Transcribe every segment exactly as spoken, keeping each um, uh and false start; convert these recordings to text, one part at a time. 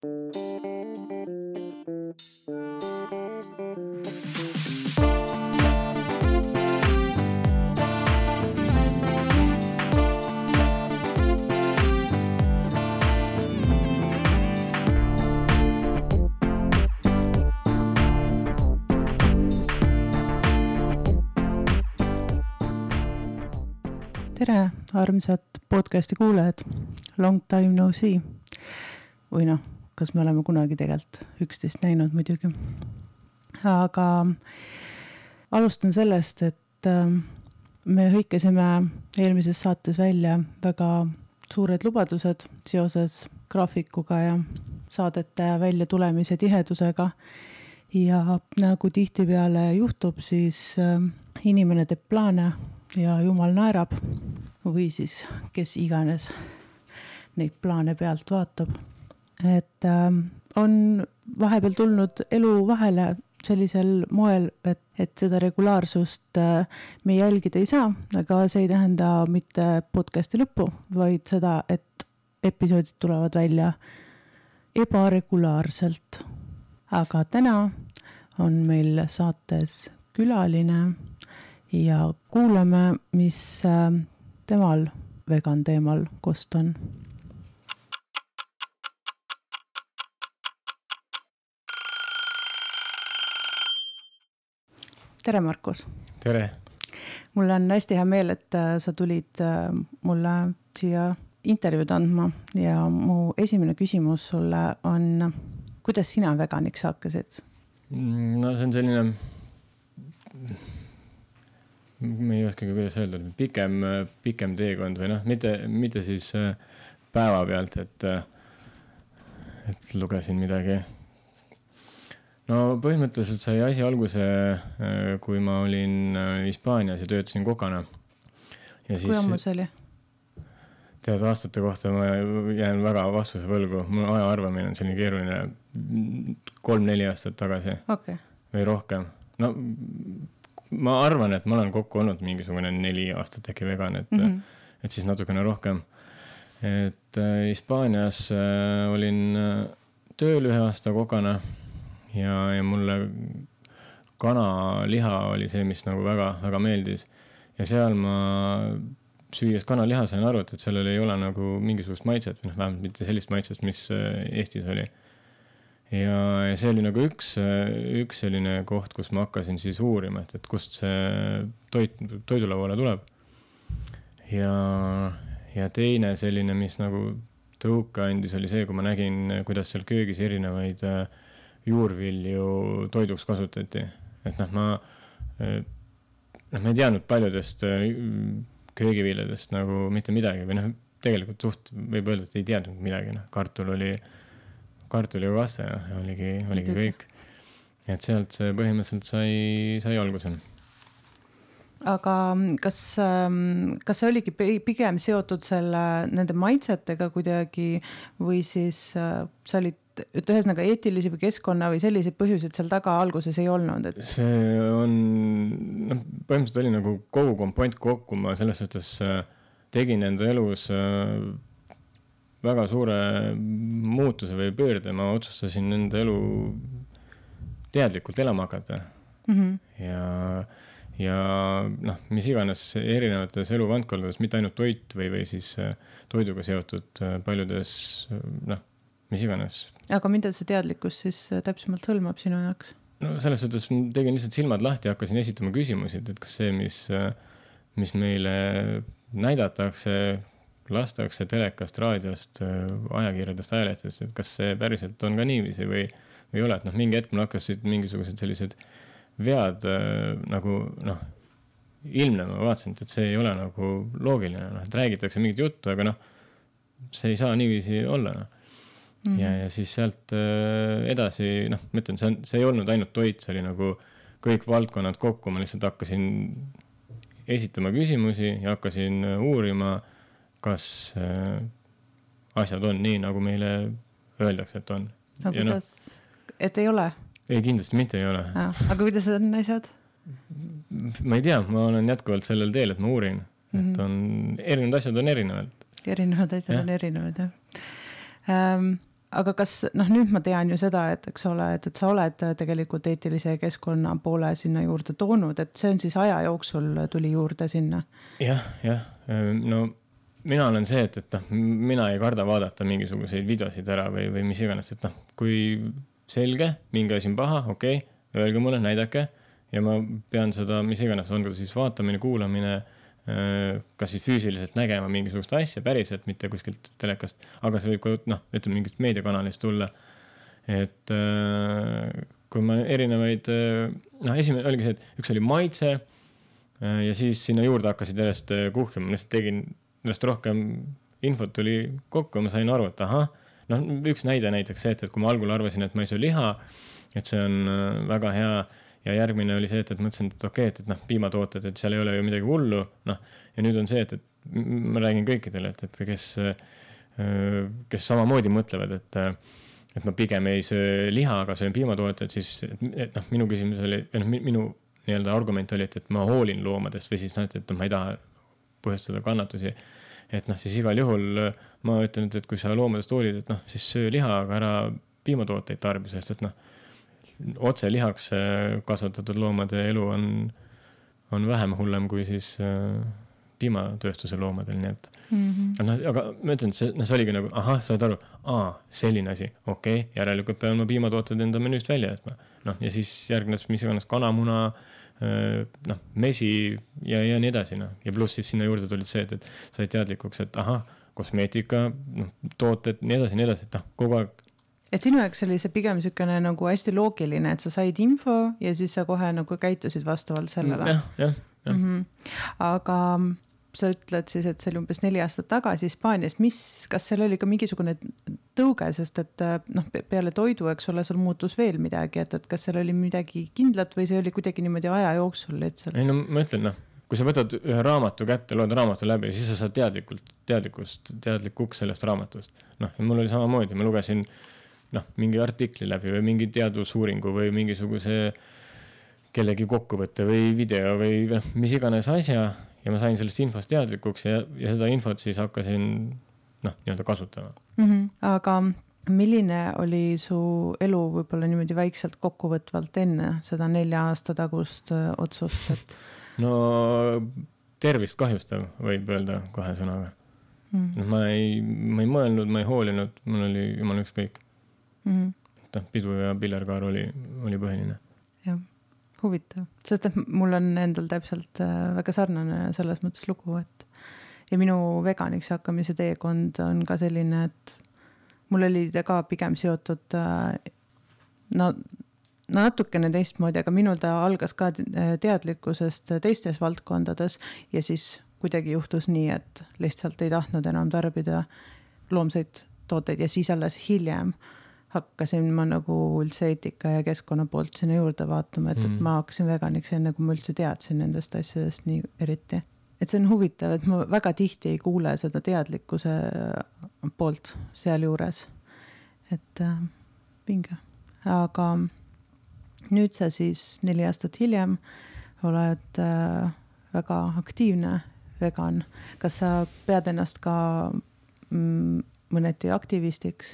Tere, armsad podcasti kuulajad, long time no see. Või noh, kas me oleme kunagi tegelikult üksteist näinud muidugi. Aga alustan sellest, et me hõikasime eelmises saates välja väga suured lubadused seoses graafikuga ja saadete välja tulemise tihedusega. Ja nagu tihtipeale juhtub, siis inimene teeb plaane ja jumal naerab või siis kes iganes neid plaane pealt vaatab. Et äh, on vahepeal tulnud elu vahele sellisel moel, et, et seda regulaarsust äh, me jälgida ei saa, aga see ei tähenda mitte podcasti lõppu, vaid seda, et episoodid tulevad välja ebaregulaarselt. Aga täna on meil saates külaline ja kuulame, mis temal vegan teemal kost on. Tere, Markus! Tere! Mul on hästi hea meel, et sa tulid mulle siia intervjuud andma ja mu esimene küsimus sulle on, kuidas sina veganiks hakkasid? No see on selline... ma ei oskagi kuidas öelda, pikem, pikem teekond või noh, mitte, mitte siis päeva pealt, et, et lugesin midagi. No põhimõtteliselt sai asi alguse, kui ma olin Hispaanias ja töötasin kokana. Ja kui ammu see oli? Tead aastate kohta ma jään väga vastuse võlgu. Mul aja arvamine on selline keeruline kolm-neli aastat tagasi okay. Või rohkem. No ma arvan, et ma olen kokku olnud mingisugune neli aastat äkki vegan, et, mm-hmm. et siis natukene rohkem. Et äh, Hispaanias äh, olin äh, tööl ühe aasta kokana ja, ja mulle kanaliha oli see, mis nagu väga, väga meeldis. Ja seal ma süües kanaliha sain aru, et sellel ei ole nagu mingisugust maitset, või noh, vähemalt mitte sellist maitset, mis äh, Eestis oli. Ja, ja see oli nagu üks, üks selline koht, kus ma hakkasin siis uurima, et, et kust see toit, toidulauale tuleb. Ja, ja teine selline, mis nagu tõuka andis, oli see, kui ma nägin, kuidas seal köögis erinevaid juurvilju toiduks kasutati. Et noh, ma, noh, ma ei teadnud paljudest köögiviljadest nagu mitte midagi, või noh, tegelikult suht võib öelda, et ei teadnud midagi. No, kartul oli... kartul ja kaste ja oligi, oligi kõik. Et sealt see põhimõtteliselt sai, sai alguse. Aga kas, kas see oligi pigem seotud selle, nende maitsetega kuidagi või siis sa olid, et ühesõnaga eetilisi või keskkonna või sellised põhjused seal taga alguses ei olnud? Et... See on, noh, põhimõtteliselt oli nagu kogu kompont kokku, ma selles suhtes tegin enda elus väga suure muutuse või pöörde, ma otsustasin enda elu teadlikult elama hakata. Mm-hmm. Ja, ja noh, mis iganes erinevates eluvandkoldades, mitte ainult toit või, või siis toiduga seotud paljudes, noh, mis iganes. Aga mida see teadlikkus siis täpsemalt hõlmab sinu jaoks? No selles suhtes tegin lihtsalt silmad lahti ja hakkasin esitama küsimusi, et kas see, mis, mis meile näidatakse, lastakse telekast, raadiost, ajakirjadest, ajalehtest, et kas see päriselt on ka niiviisi või, või ei ole, et noh, mingi hetk mul hakkasid mingisugused sellised vead nagu noh, ilmnema, vaatasin, et see ei ole nagu loogiline, noh, et räägitakse mingit juttu, aga noh, see ei saa niiviisi olla, noh. Mm-hmm. Ja, ja siis sealt edasi, noh, mõtlen, see, on, see ei olnud ainult toit, see oli nagu kõik valdkonnad kokku, ma lihtsalt hakkasin esitama küsimusi ja hakkasin uurima, kas äh, asjad on nii, nagu meile öeldakse, et on. Aga ja kuidas, no, et ei ole? Ei, kindlasti mitte ei ole. Ah, aga kuidas on asjad? Ma ei tea, ma olen jätkuvalt sellel teel, et ma uurin. Mm-hmm. Et on, erinevad asjad on erinevad. Erinevad asjad ja. on erinevad, jah. Ähm, aga kas, noh nüüd ma tean ju seda, et eks ole, et, et sa oled tegelikult eetilise keskkonna poole sinna juurde toonud, et see on siis aja jooksul tuli juurde sinna? Jah, jah, no mina olen see, et, et noh, mina ei karda vaadata mingisuguseid videosid ära või, või mis iganes, et noh, kui selge, mingi asi on paha, okei, okay, öelge mulle, näidake ja ma pean seda, mis iganes on ka siis vaatamine, kuulamine, kas siis füüsiliselt nägema mingisugust asja päriselt, mitte kuskilt telekast, aga see võib ka, noh, ütleme mingist meediakanalist tulla. Et kui ma erinevaid, noh, esimene oligi see, et üks oli maitse ja siis sinna juurde hakkasid järjest kuhkima, ma lihtsalt tegin järjest rohkem infot tuli kokku ja ma sain aru, et aha, noh, üks näide näiteks see, et, et kui ma algul arvasin, et ma ei söö liha, et see on väga hea. Ja järgmine oli see, et, et mõtlesin, et okei, okay, et, et noh, piimatooted, et seal ei ole ju midagi hullu, noh, ja nüüd on see, et, et ma räägin kõikidele, et, et kes, kes samamoodi mõtlevad, et, et ma pigem ei söö liha, aga söön piimatooted, siis, et, et noh, minu küsimus oli, noh, minu nii-öelda argument oli, et, et ma hoolin loomadest või siis noh, et, et ma ei taha põhjustada kannatusi, et noh, siis igal juhul ma ütlen, et, et kui sa loomadest hoolid, et noh, siis söö liha, aga ära piimatooteid tarbi, sest et noh, otse lihaks kasvatatud loomade elu on, on vähem hullem kui siis piimatööstuse loomadel, nii et mm-hmm. no, aga ma ütlen, et see, no, see oligi nagu, ahah, saad aru, aa, selline asi, okei, okay, järelikult pean ma piimatooted enda menüüst välja jätma. No, ja siis järgnes mis iganes kanamuna, noh, mesi ja, ja nii edasi, noh. Ja pluss siis sinna juurde tulid see, et, et said teadlikuks, et ahah, kosmeetika, noh, tooted, nii edasi, nii edasi, et noh, kogu aeg. Et sinu jaoks oli see pigem sükene nagu hästi loogiline, et sa said info ja siis sa kohe nagu käitusid vastavalt sellele. Jah, jah, jah. Mm-hmm. Aga sa ütled siis, et see oli umbes neli aastat tagasi Hispaanias, mis, kas seal oli ka mingisugune tõuge, sest et noh, peale toidu, eks ole, sul muutus veel midagi, et, et kas seal oli midagi kindlat või see oli kuidagi niimoodi aja jooksul lihtsalt? Ei no ma ütlen, noh, kui sa võtad ühe raamatu kätte, loed raamatu läbi, siis sa saad teadlikult, teadlikust, teadlikuks sellest raamatust. Noh, ja mul oli samamoodi, ma lugesin noh, mingi artikli läbi või mingi teadusuuringu või mingisuguse kellegi kokkuvõtte või video või noh, mis iganes asja ja ma sain sellest infost teadlikuks ja, ja seda infot siis hakkasin noh, nii-öelda kasutama. Mm-hmm. Aga milline oli su elu võib-olla niimoodi väikselt kokkuvõtvalt enne seda nelja aasta tagust otsust? Et... no tervist kahjustav võib öelda kahe sõnaga. Mm. No, ma, ei, ma ei mõelnud, ma ei hoolinud, mul oli jumal ükskõik. Mm-hmm. Pidu ja pillerkaar oli, oli põhiline. Jah, huvitav. Sest et mul on endal täpselt väga sarnane selles mõttes lugu, et ja minu veganiks hakkamise teekond on ka selline, et mul oli ta ka pigem seotud no, no natukene teistmoodi, aga minul ta algas ka teadlikkusest teistes valdkondades ja siis kuidagi juhtus nii, et lihtsalt ei tahtnud enam tarbida loomseid tooteid ja siis alles hiljem hakkasin ma nagu üldse eetika ja keskkonna poolt sinna juurde vaatama, et, et ma hakkasin veganiks enne, kui ma üldse teadsin nendest asjadest nii eriti. Et see on huvitav, et ma väga tihti ei kuule seda teadlikkuse poolt seal juures. Et äh, vinge. Aga nüüd sa siis neli aastat hiljem oled äh, väga aktiivne vegan. Kas sa pead ennast ka mm, mõneti aktivistiks?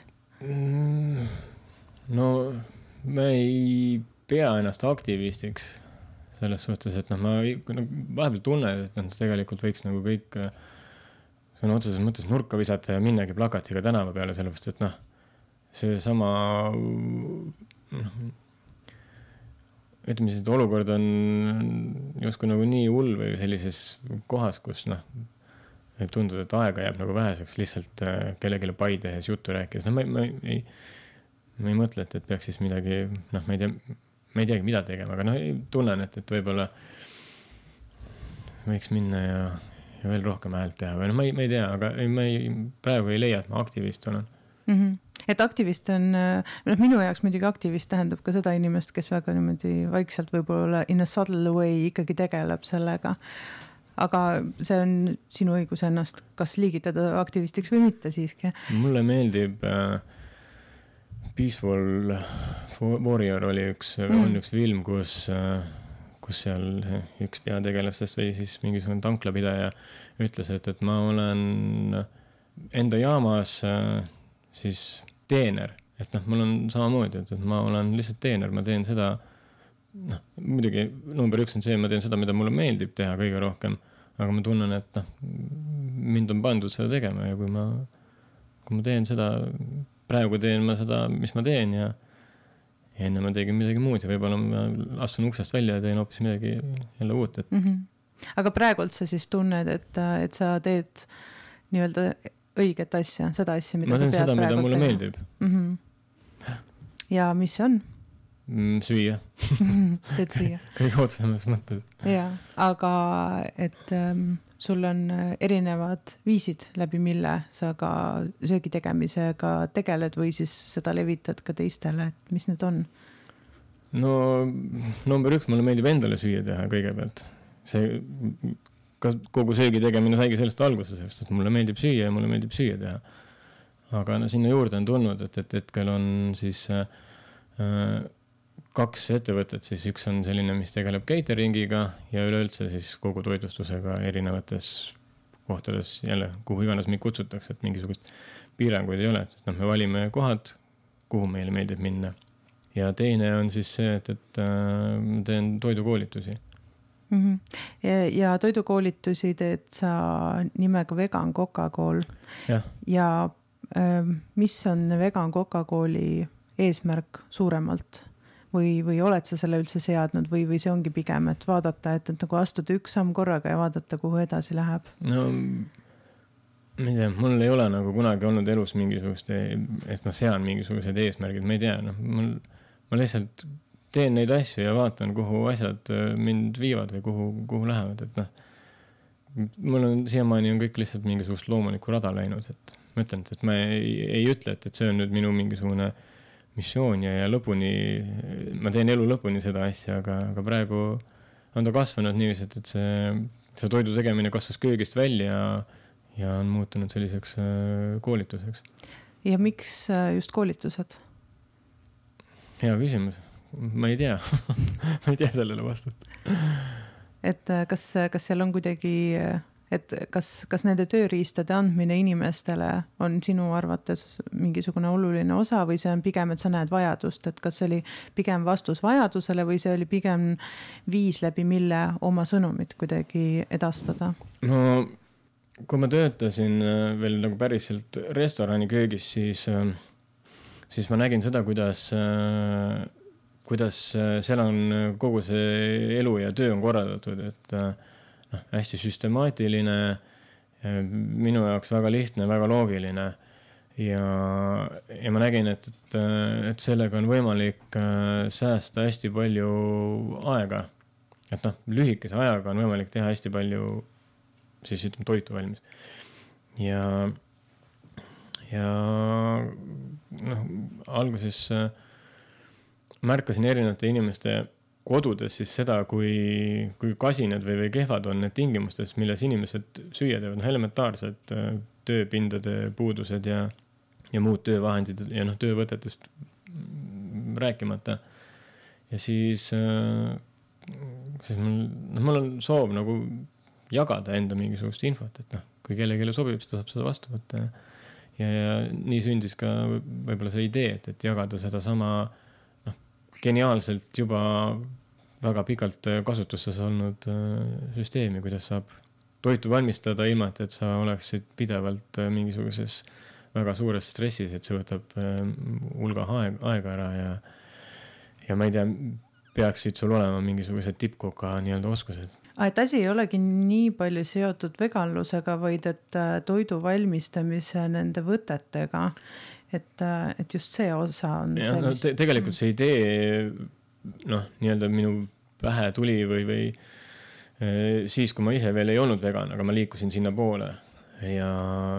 No ma ei pea ennast aktivistiks selles suhtes, et noh, ma vahepeal tunnen, et noh, tegelikult võiks nagu kõik sõna otseses mõttes nurka visata ja minnagi plakatiga tänava peale, sellepärast, et noh, see sama noh, ütleme siis, et olukord on justkui nagu nii hull või sellises kohas, kus noh, võib tunduda, et aega jääb nagu väheseks lihtsalt kellegile pai tehes juttu rääkides. No ma, ma, ei, ma ei mõtle, et, et peaks siis midagi, noh, ma ei tea, ma ei teagi, mida tegema, aga noh, tunnen, et, et võib-olla võiks minna ja, ja veel rohkem häält teha või noh, ma ei, ma ei tea, aga ei, ma ei, praegu ei leia, et ma aktivist olen. Mm-hmm. Et aktivist on, noh, minu jaoks muidugi aktivist tähendab ka seda inimest, kes väga niimoodi vaikselt võib-olla in a subtle way ikkagi tegeleb sellega. Aga see on sinu õigus ennast kas liigitada aktivistiks või mitte siiski. Mulle meeldib äh, Peaceful Warrior oli üks, mm. on üks film, kus, äh, kus seal üks peategelastest või siis mingisugune tanklapidaja ütles, et, et ma olen enda jaamas äh, siis teener, et noh, mul on samamoodi, et, et ma olen lihtsalt teener, ma teen seda, noh, muidugi number üks on see, ma teen seda, mida mulle meeldib teha kõige rohkem, aga ma tunnen, et noh, mind on pandud seda tegema ja kui ma, kui ma teen seda, praegu teen ma seda, mis ma teen ja, ja enne ma tegin midagi muud ja võib-olla ma astun uksest välja ja teen hoopis midagi jälle uut. Et... Mm-hmm. Aga praegult sa siis tunned, et, et sa teed nii-öelda õiget asja, seda asja, mida ma teen sa pead seda, mida mulle teha. meeldib. Mm-hmm. Ja mis see on? Süüa. Teed süüa. Kõige otsemas mõttes. Ja, aga et ähm, sul on erinevad viisid, läbi mille sa ka söögi tegemisega tegeled või siis seda levitad ka teistele, et mis need on? No number üks, mulle meeldib endale süüa teha kõigepealt. See, kogu söögi tegemine saigi sellest alguses, sest mulle meeldib süüa ja mulle meeldib süüa teha. Aga no, sinna juurde on tulnud, et, et hetkel on siis äh, kaks ettevõtet, siis üks on selline, mis tegeleb cateringiga ja üleüldse siis kogu toitlustusega erinevates kohtades jälle, kuhu iganes meid kutsutakse, et mingisugust piiranguid ei ole. No, me valime kohad, kuhu meile meeldib minna. Ja teine on siis see, et, et äh, teen toidukoolitusi. Mm-hmm. Ja, ja toidukoolitusi teed sa nimega Vegan Coca-Cola. Ja, ja äh, mis on Vegan Coca-Cola eesmärk suuremalt? Või, või oled sa selle üldse seadnud või, või see ongi pigem, et vaadata, et, et nagu astuda üks samm korraga ja vaadata, kuhu edasi läheb? No, ma ei tea, mul ei ole nagu kunagi olnud elus mingisugust, et ma sean mingisugused eesmärgid, ma ei tea, noh, mul, ma lihtsalt teen neid asju ja vaatan, kuhu asjad mind viivad või kuhu, kuhu lähevad, et noh, mul on siiamaani on kõik lihtsalt mingisugust loomulikku rada läinud, et ma ütlen, et ma ei, ei ütle, et, et see on nüüd minu mingisugune missioon ja, ja lõpuni, ma teen elu lõpuni seda asja, aga, aga praegu on ta kasvanud niiviisi, et, et see, see toidu tegemine kasvas köögist välja ja, ja on muutunud selliseks koolituseks. Ja miks just koolitused? Hea küsimus. Ma ei tea. ma ei tea sellele vastust. Et kas, kas seal on kuidagi... Et kas, kas nende tööriistade andmine inimestele on sinu arvates mingisugune oluline osa või see on pigem, et sa näed vajadust, et kas see oli pigem vastus vajadusele või see oli pigem viis läbi, mille oma sõnumit kuidagi edastada? No, kui ma töötasin veel nagu päriselt restorani köögis, siis, siis ma nägin seda, kuidas, kuidas seal on kogu see elu ja töö on korraldatud, et noh, hästi süstemaatiline, minu jaoks väga lihtne, väga loogiline ja, ja ma nägin, et, et, et sellega on võimalik säästa hästi palju aega. Et noh, lühikese ajaga on võimalik teha hästi palju siis ütleme toitu valmis. Ja, ja noh, alguses märkasin erinevate inimeste kodudes siis seda, kui, kui kasinad või, või kehvad on need tingimustes, milles inimesed süüa teevad, noh, elementaarsed tööpindade puudused ja, ja muud töövahendid ja noh, töövõtetest rääkimata. Ja siis, siis mul, noh, mul on soov nagu jagada enda mingisugust infot, et noh, kui kellelegi sobib, siis ta saab seda vastu võtta. Ja, ja nii sündis ka võib-olla see idee, et, et jagada seda sama noh, geniaalselt juba väga pikalt kasutuses olnud süsteemi, kuidas saab toitu valmistada ilma, et sa oleksid pidevalt mingisuguses väga suures stressis, et see võtab hulga aega ära ja, ja ma ei tea, peaksid sul olema mingisugused tippkoka nii-öelda oskused. Et asi ei olegi nii palju seotud veganlusega, vaid et toidu valmistamise nende võtetega, et, et just see osa on ja, no, te- tegelikult see idee noh, nii-öelda minu pähe tuli või, või siis, kui ma ise veel ei olnud vegan, aga ma liikusin sinna poole ja,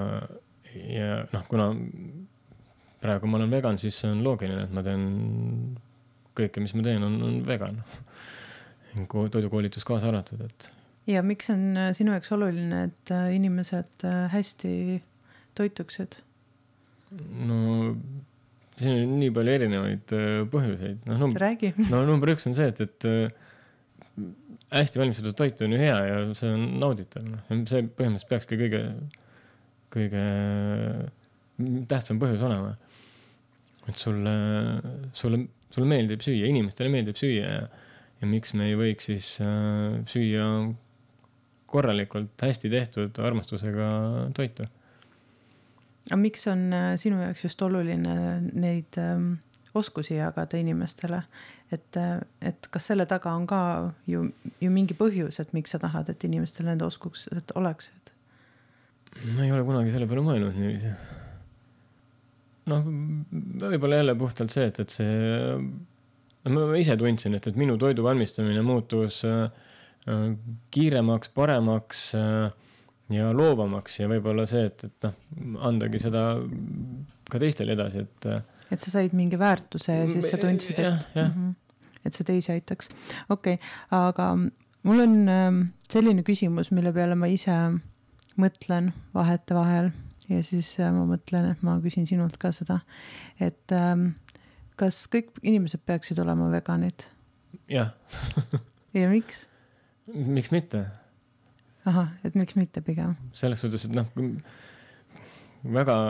ja noh, kuna praegu ma olen vegan, siis see on loogiline, et ma teen kõike, mis ma teen, on, on vegan. Toidukoolitus kaasa arvatud, et... Ja miks on sinu jaoks oluline, et inimesed hästi toituksid? No... siin on nii palju erinevaid põhjuseid. No, num- räägi. no number üks on see, et, et hästi valmistatud toit on ju hea ja see on nauditav. See põhimõtteliselt peakski kõige, kõige tähtsam põhjus olema. et sulle, sulle, sulle meeldib süüa, inimestele meeldib süüa ja, ja miks me ei võiks siis äh, süüa korralikult, hästi tehtud armastusega toitu. Aga miks on sinu jaoks just oluline neid ähm, oskusi jagada inimestele, et, et kas selle taga on ka ju, ju mingi põhjus, et miks sa tahad, et inimestele need oskused oleksid? Ma ei ole kunagi selle peale mõelnud niiviisi. Noh, võib-olla jälle puhtalt see, et, et see, ma ise tundsin, et, et minu toidu valmistamine muutus kiiremaks, paremaks ja loovamaks ja võib-olla see, et, et noh, andagi seda ka teistele edasi, et et sa said mingi väärtuse ja siis sa tundsid, et, ja, ja. Mm-hmm, et see teisi aitaks. Okei, okay, aga mul on selline küsimus, mille peale ma ise mõtlen vahete vahel ja siis ma mõtlen, et ma küsin sinult ka seda, et kas kõik inimesed peaksid olema veganid? Jah. Ja miks? Miks mitte? Aha, et miks mitte pigem? Selles suhtes, et noh, väga...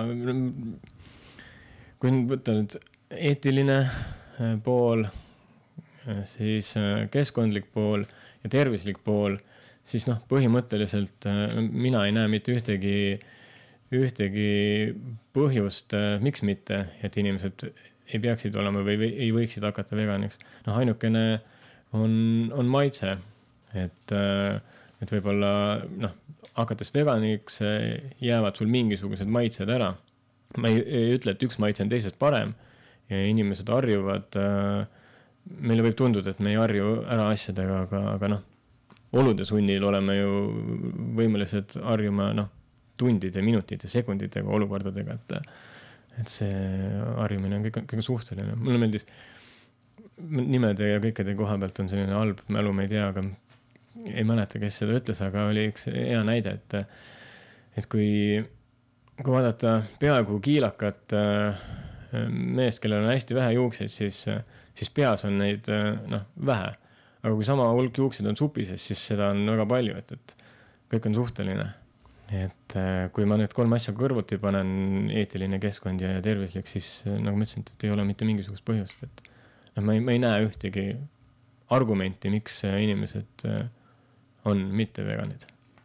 Kui võtta nüüd eetiline pool, siis keskkondlik pool ja tervislik pool, siis noh, põhimõtteliselt mina ei näe mitte ühtegi, ühtegi põhjust, miks mitte, et inimesed ei peaksid olema või ei võiksid hakata veganiks. Noh, ainukene on, on maitse, et, et võib-olla noh, hakates veganiks jäävad sul mingisugused maitsed ära. Ma ei, ei ütle, et üks maitse on teisest parem ja inimesed harjuvad. Meile võib tunduda, et me ei harju ära asjadega, aga, aga noh, olude sunnil oleme ju võimelised harjuma noh, tundide, minutite, sekunditega, olukordadega, et, et see harjumine on kõik, kõik suhteline. Mulle meeldis nimede ja kõikide koha pealt on selline halb mälu, ma ei tea, aga ei mäleta, kes seda ütles, aga oli üks hea näide, et, et kui kui vaadata peaaegu kiilakat meest, kellel on hästi vähe juukseid, siis, siis peas on neid noh, vähe. Aga kui sama hulk juukseid on supises, siis seda on väga palju, et, et kõik on suhteline. Et kui ma need kolm asja kõrvuti panen, eetiline, keskkond ja tervislik, siis nagu ma ütlesin, et ei ole mitte mingisugust põhjust. Et, no, ma, ei, ma ei näe ühtegi argumenti, miks inimesed on mitte veganid.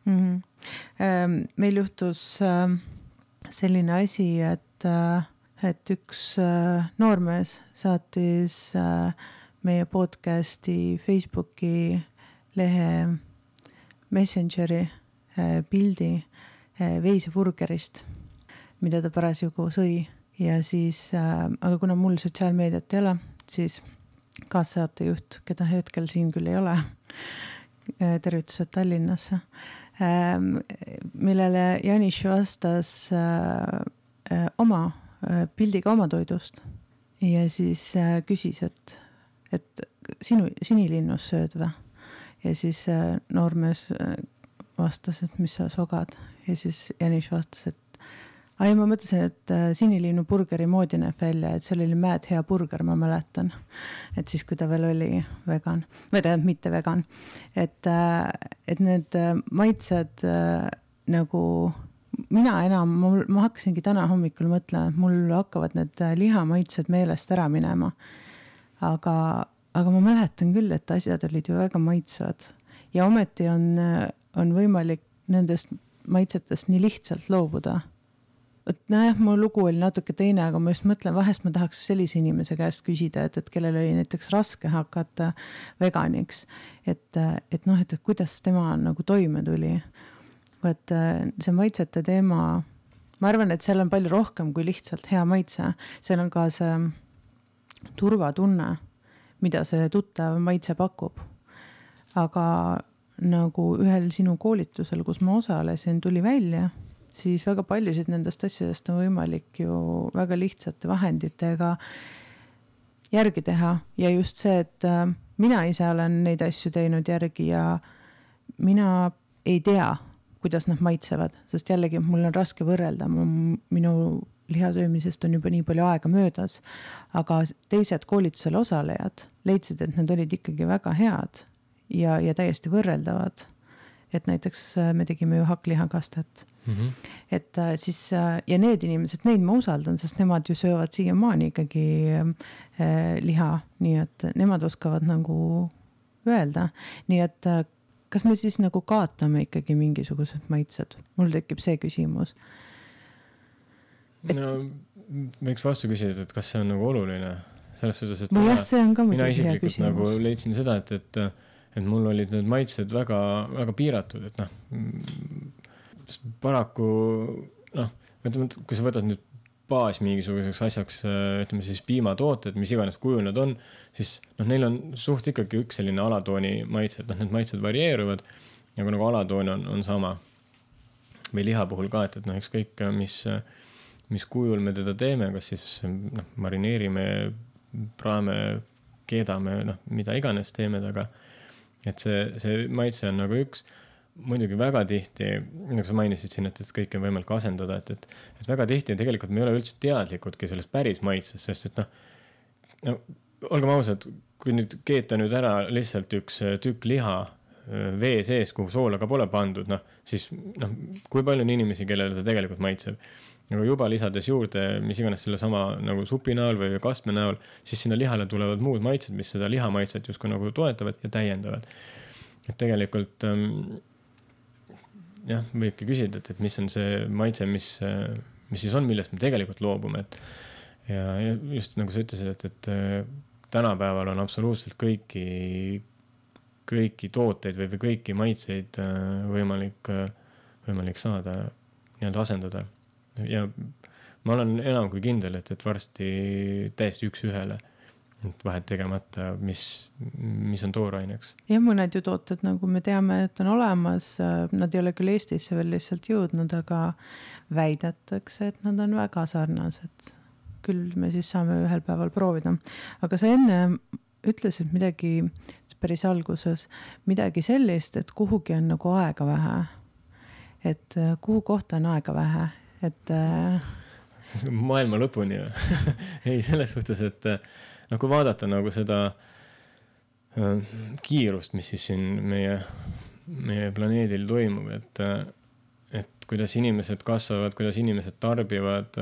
Mm-hmm. Meil juhtus selline asi, et, et üks noormees saatis meie podcasti Facebooki lehe Messengeri pildi veisepurgerist, mida ta parasjagu sõi. Ja siis, aga kuna mul sotsiaalmeediat ei ole, siis kaassaatejuht, keda hetkel siin küll ei ole, tervitused Tallinnasse, millele Janis vastas oma pildiga oma toidust ja siis küsis, et, et sinu, sinilinnus sööd või? Ja siis noormees vastas, et mis sa sogad ja siis Janis vastas, et ai, ma mõtlesin, et siniliinu burgeri moodi näeb välja, et see oli mad hea burger, ma mäletan. Et siis, kui ta veel oli vegan, või tähendab mitte vegan, et, et need maitsed nagu mina enam, ma hakkasingi täna hommikul mõtlema, et mul hakkavad need lihamaitsed meelest ära minema. Aga, aga ma mäletan küll, et asjad olid ju väga maitsvad. Ja ometi on, on võimalik nendest maitsetest nii lihtsalt loobuda. Et näeh, mu lugu oli natuke teine, aga ma just mõtlen, vahest ma tahaks sellise inimese käest küsida, et, et kellel oli näiteks raske hakata veganiks, et, et noh, et kuidas tema nagu toime tuli. Et see maitsete teema, ma arvan, et seal on palju rohkem kui lihtsalt hea maitse. Seal on ka see turvatunne, mida see tuttav maitse pakub. Aga nagu ühel sinu koolitusel, kus ma osalesin, tuli välja, siis väga paljusid nendest asjadest on võimalik ju väga lihtsate vahenditega järgi teha. Ja just see, et mina ise olen neid asju teinud järgi ja mina ei tea, kuidas nad maitsevad, sest jällegi mul on raske võrrelda. Minu lihasöömisest on juba nii palju aega möödas, aga teised koolitusel osalejad leidsid, et nad olid ikkagi väga head ja, ja täiesti võrreldavad. et näiteks me tegime ju hakklihakastet. Mm-hmm. Et siis, ja need inimesed, neid ma usaldan, sest nemad ju söövad siiamaani ikkagi äh, liha, nii et nemad oskavad nagu öelda. Nii et äh, kas me siis nagu kaotame ikkagi mingisugused maitsed? Mul tekib see küsimus. Et... No, võiks vastu küsida, et kas see on nagu oluline? Selles suhtes, et no jah, see on ka mina isiklikult nagu leidsin seda, et, et, et mul olid need maitsed väga, väga piiratud, et noh, paraku, noh, ütleme, kui sa võtad nüüd baas mingisuguseks asjaks, ütleme siis piimatooted, mis iganes kujul nad on, siis noh, neil on suht ikkagi üks selline alatooni maitsed, noh, need maitsed varieeruvad, aga nagu alatoon on, on sama. Või liha puhul ka, et, et noh, ükskõik, mis, mis kujul me teda teeme, kas siis noh, marineerime, praame, keedame, noh, mida iganes teeme taga, et see, see maitse on nagu üks. Muidugi väga tihti, nagu sa mainisid siin, et, et kõik on võimalik asendada, et, et, et väga tihti tegelikult me ei ole üldse teadlikudki sellest päris maitses, sest et noh, no, olgem ausad, kui nüüd keeta nüüd ära lihtsalt üks tükk liha vee sees, kuhu soola ka pole pandud, noh, siis noh, kui palju on inimesi, kellele ta tegelikult maitseb. Nagu juba lisades juurde, mis iganes selle sama nagu supi näol või kastme näol, siis sinna lihale tulevad muud maitsed, mis seda liha maitset justkui nagu toetavad ja täiendavad. Et tegelikult ähm, jah, võibki küsida, et, et mis on see maitse, mis, mis siis on, millest me tegelikult loobume. Et, ja, ja just nagu sa ütlesid, et, et tänapäeval on absoluutselt kõiki, kõiki tooteid või, või kõiki maitseid võimalik, võimalik saada, nii-öelda asendada. Ja ma olen enam kui kindel, et, et varsti täiesti üks ühele. Vahet tegemata, mis, mis on tooraineks. Ja mõned ju tooted, nagu me teame, et on olemas, nad ei ole küll Eestisse veel lihtsalt jõudnud, aga väidetakse, et nad on väga sarnased. Küll me siis saame ühel päeval proovida. Aga sa enne ütlesid midagi päris alguses, midagi sellist, et kuhugi on nagu aega vähe. Et kuhu kohta on aega vähe? Et... Maailma lõpuni. Ei, selles suhtes, et no kui vaadata nagu seda äh, kiirust, mis siis siin meie, meie planeedil toimub, et, et kuidas inimesed kasvavad, kuidas inimesed tarbivad,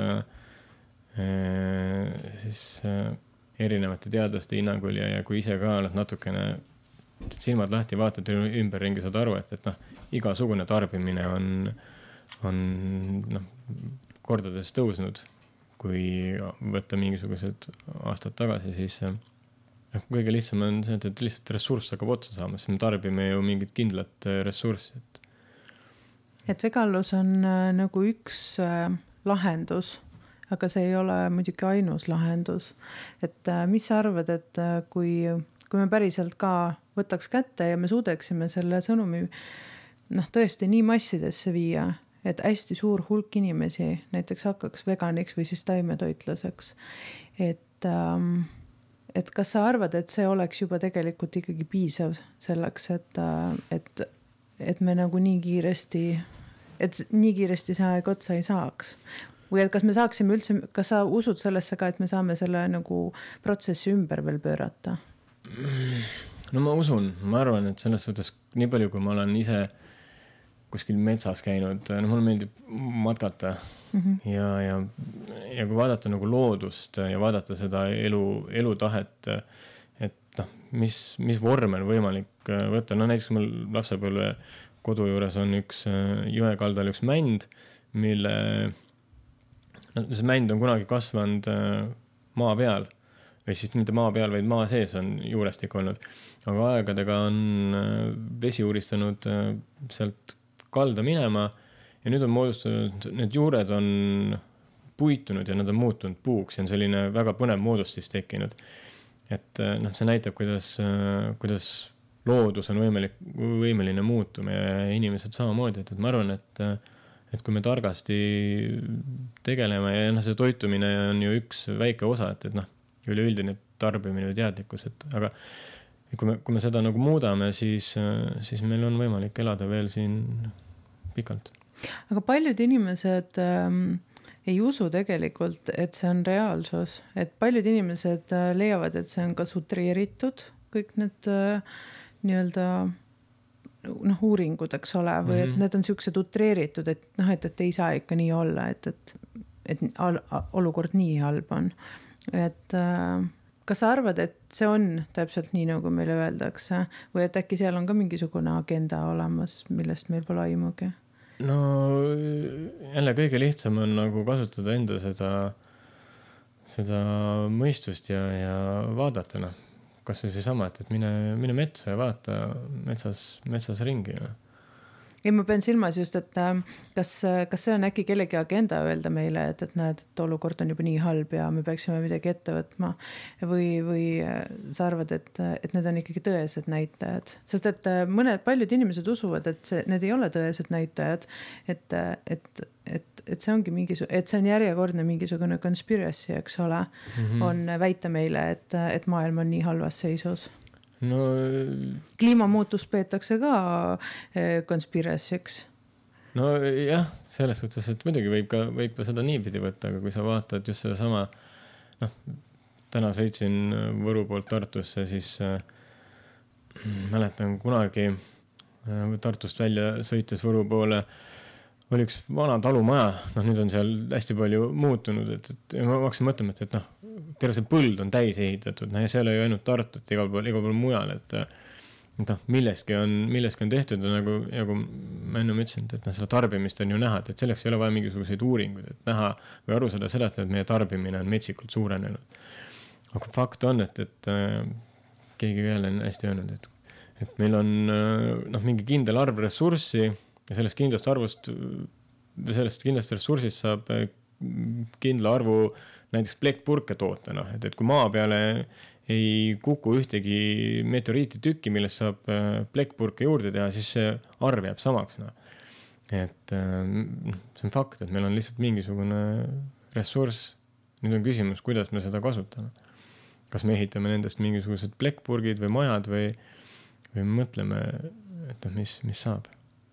äh, siis äh, erinevate teadlaste hinnangul ja, ja kui ise ka oled natukene silmad lahti vaatad ümberringi saad aru, et, et noh, igasugune tarbimine on, on noh, kordades tõusnud. Kui võtta mingisugused aastad tagasi, siis noh, kõige lihtsam on see, et lihtsalt ressurss hakkab otsa saama, sest me tarbime ju mingit kindlat ressurssi. Et, et vegallus on äh, nagu üks äh, lahendus, aga see ei ole muidugi ainus lahendus. Et äh, mis sa arvad, et äh, kui, kui me päriselt ka võtaks kätte ja me suudeksime selle sõnumi noh, tõesti nii massidesse viia, et hästi suur hulk inimesi näiteks hakkaks veganiks või siis taimetoitlaseks. Et, ähm, et kas sa arvad, et see oleks juba tegelikult ikkagi piisav selleks, et, et, et me nagu nii kiiresti, et nii kiiresti see aeg otsa ei saaks? Või et kas me saaksime üldse, kas sa usud sellesse ka, et me saame selle nagu protsessi ümber veel pöörata? No ma usun, ma arvan, et selles suhtes nii palju, kui ma olen ise kuskil metsas käinud, no mulle meeldib matkata mm-hmm. ja, ja, ja kui vaadata nagu loodust ja vaadata seda elu, elutahet, et noh, mis, mis vorme on võimalik võtta, no näiteks mul lapsepõlve kodu juures on üks jõekaldal üks mänd, mille no, see mänd on kunagi kasvanud maa peal või siis mitte maa peal, vaid maa sees on juurestik olnud, aga aegadega on vesi uuristanud sealt kalda minema ja nüüd on moodustunud, need juured on puitunud ja nad on muutunud puuks ja on selline väga põnev moodustis tekkinud. Et noh, see näitab, kuidas, kuidas loodus on võimalik, võimeline muutuma ja inimesed samamoodi, et, et ma arvan, et, et kui me targasti tegeleme ja noh, see toitumine on ju üks väike osa, et, et noh, üleüldine tarbimine või teadlikkus, et aga kui me, kui me seda nagu muudame, siis, siis meil on võimalik elada veel siin pikalt. Aga paljud inimesed ähm, ei usu tegelikult, et see on reaalsus. Et paljud inimesed äh, leiavad, et see on ka sutreeritud, kõik need äh, nii-öelda noh, uuringud, eks ole, või et need on siuksed utreeritud, et noh, et, et ei saa ikka nii olla, et, et, et al, olukord nii halb on. Et äh, kas sa arvad, et see on täpselt nii, nagu meile öeldakse, või et äkki seal on ka mingisugune agenda olemas, millest meil pole aimugi? No jälle kõige lihtsam on nagu kasutada enda seda, seda mõistust ja, ja vaadata, noh. Kas või see sama, et, et mine, mine metsa ja vaata metsas, metsas ringi. No. Ei, ma pean silmas just, et kas, kas see on äkki kellegi agenda öelda meile, et, et näed, et olukord on juba nii halb ja me peaksime midagi ette võtma või, või sa arvad, et, et need on ikkagi tõesed näitajad, sest et mõned, paljud inimesed usuvad, et see, need ei ole tõesed näitajad, et, et, et, et see ongi mingisu, et see on järjekordne mingisugune conspiracy, eks ole, mm-hmm. on väita meile, et, et maailm on nii halvas seisus. No, kliimamuutus peetakse ka konspiratsiks. No jah, selles suhtes, et muidugi võib ka, võib ka seda niipidi võtta, aga kui sa vaatad just seda sama, noh, täna sõitsin Võru poolt Tartusse, siis äh, mäletan kunagi äh, Tartust välja sõites Võru poole oli üks vana talumaja, noh nüüd on seal hästi palju muutunud, et, et ja ma hakkasin mõtlema, et, et noh, terve see põld on täis ehitatud, no ja seal ei ainult Tartut, igal pool, igal pool mujal, et noh, millestki on, millestki on tehtud ja nagu, nagu ma enne ütlesin, et noh, selle tarbimist on ju näha, et selleks ei ole vaja mingisuguseid uuringuid, et näha või aru saada sellest, et meie tarbimine on metsikult suurenenud. Aga fakt on, et, et äh, keegi veel on hästi öelnud, et, et meil on äh, noh, mingi kindel arv ressurssi ja sellest kindlast arvust või sellest kindlast ressursist saab kindla arvu näiteks plekkpurke toota, noh, et, et kui maa peale ei kuku ühtegi meteoriiti tükki, millest saab plekkpurke juurde teha, siis see arv jääb samaks, noh. Et see on fakt, et meil on lihtsalt mingisugune ressurss. Nüüd on küsimus, kuidas me seda kasutame. Kas me ehitame nendest mingisugused plekkpurgid või majad või, või mõtleme, et noh, mis, mis saab.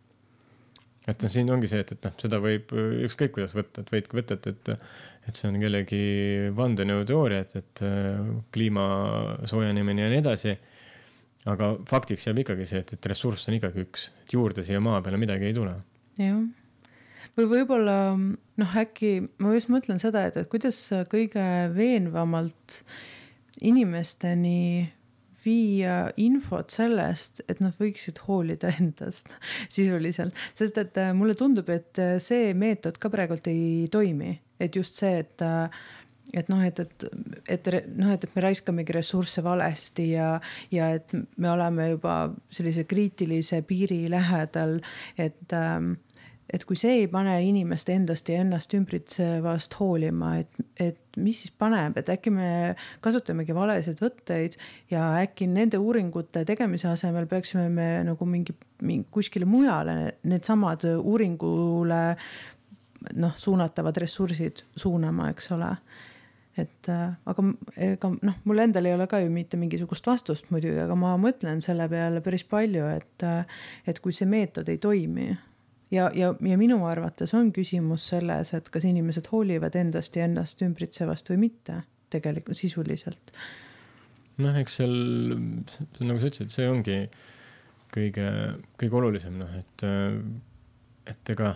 Et siin ongi see, et, et noh, seda võib ükskõik kuidas võtta, et võidki võtta, et, et, et see on kellegi vandenõuteooria, et, et kliima soojenemine ja nii edasi. Aga faktiks jääb ikkagi see, et, et ressurss on ikkagi üks, et juurde siia maa peale midagi ei tule. Jah. Või võib-olla, noh äkki, ma just mõtlen seda, et, et kuidas kõige veenvamalt inimesteni viia infot sellest, et nad võiksid hoolida endast sisuliselt. Sest et mulle tundub, et see meetod ka praegult ei toimi. Et just see, et, et, noh, et, et, et, noh, et, et me raiskamegi ressursse valesti ja, ja et me oleme juba sellise kriitilise piiri lähedal, et et kui see ei pane inimest endast ja ennast ümbritsevast hoolima, et, et mis siis paneb, et äkki me kasutamegi valesid võtteid ja äkki nende uuringute tegemise asemel peaksime me nagu mingi, mingi kuskile mujale need samad uuringule noh, suunatavad ressursid suunama, eks ole. Et, aga ega, noh, mul endal ei ole ka ju mitte mingisugust vastust muidugi, aga ma mõtlen selle peale päris palju, et, et kui see meetod ei toimi, Ja, ja, ja minu arvates on küsimus selles, et kas inimesed hoolivad endast ja ennast ümbritsevast või mitte tegelikult sisuliselt. Noh, eks seal, nagu sa ütlesid, see ongi kõige, kõige olulisem, noh, et, et ega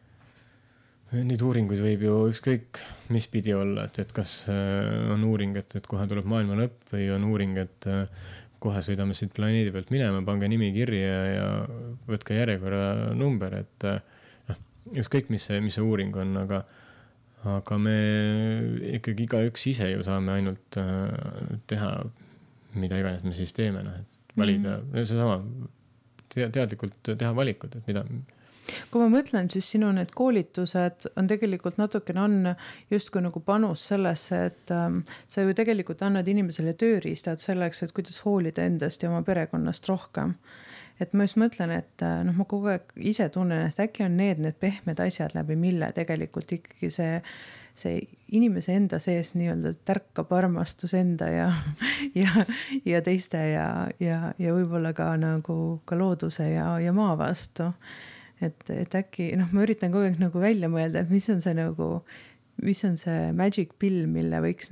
neid uuringuid võib ju ükskõik mis pidi olla, et, et kas on uuring, et, et kohe tuleb maailma lõpp või on uuring, et kohe sõidame siit planeedi pealt minema, pange nimi kirja ja võtke järjekorra number, et noh, ükskõik mis see, mis see uuring on, aga, aga me ikkagi iga üks ise ju saame ainult teha, mida iganes me siis teeme, noh, et valida, mm-hmm. see sama teadlikult teha valikud, et mida kui ma mõtlen, siis sinu need koolitused on tegelikult natukene on justkui nagu panus sellesse, et ähm, sa ju tegelikult annad inimesele tööriistad selleks, et kuidas hoolida endast ja oma perekonnast rohkem. Et ma just mõtlen, et noh, ma kogu aeg ise tunnen, et äkki on need, need pehmed asjad läbi, mille tegelikult ikkagi see, see inimese enda sees nii-öelda tärkab armastus enda ja, ja, ja teiste ja, ja, ja võib-olla ka nagu ka looduse ja, ja maa vastu. Et, et äkki, noh, ma üritan kogu aeg nagu välja mõelda, et mis on see nagu, mis on see magic pill, mille võiks nagu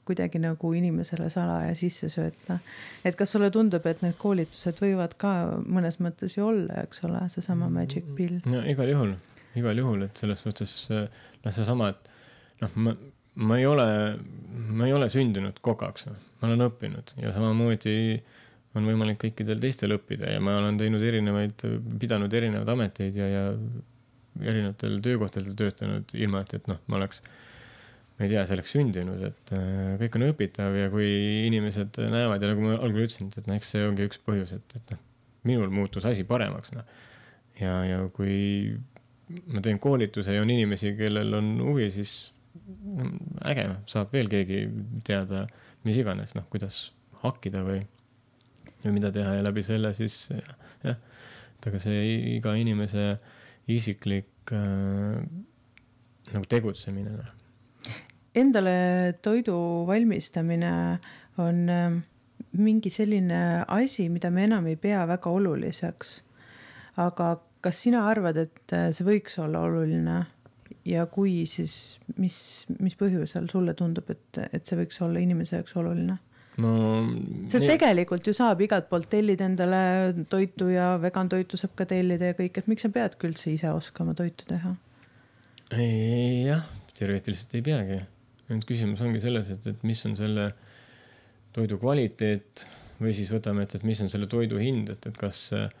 kuidagi nagu inimesele salaja sisse sööta. Et kas sulle tundub, et need koolitused võivad ka mõnes mõttes ju olla, eks ole, see sama magic pill? No, igal juhul, igal juhul, et selles suhtes, noh, see sama, et noh, ma, ma ei ole, ma ei ole sündinud kokaks, ma olen õppinud ja samamoodi on võimalik kõikidel teistel õppida ja ma olen teinud erinevaid, pidanud erinevaid ameteid ja, ja erinevatel töökohtadel töötanud ilma, et, et noh, ma oleks, ma ei tea, selleks sündinud, et kõik on õpitav ja kui inimesed näevad ja nagu ma algul ütlesin, et noh, eks see ongi üks põhjus, et, et noh, minul muutus asi paremaks, noh. Ja, ja kui ma teen koolituse ja on inimesi, kellel on huvi, siis äge, saab veel keegi teada, mis iganes, noh, kuidas hakkida või või mida teha ja läbi selle siis jah, jah, et aga see iga inimese isiklik äh, nagu tegutsemine. Endale toidu valmistamine on äh, mingi selline asi, mida me enam ei pea väga oluliseks. Aga kas sina arvad, et see võiks olla oluline ja kui, siis mis, mis põhjusel sulle tundub, et, et see võiks olla inimese jaoks oluline? No, sest tegelikult ju saab igalt poolt tellida endale toitu ja vegan toitu saab ka tellida ja kõik, et miks sa pead küll ise oskama toitu teha? Ei, jah, teoreetiliselt ei peagi. Nüüd küsimus ongi selles, et, et mis on selle toidu kvaliteet või siis võtame, et, et mis on selle toidu hind, et, et kas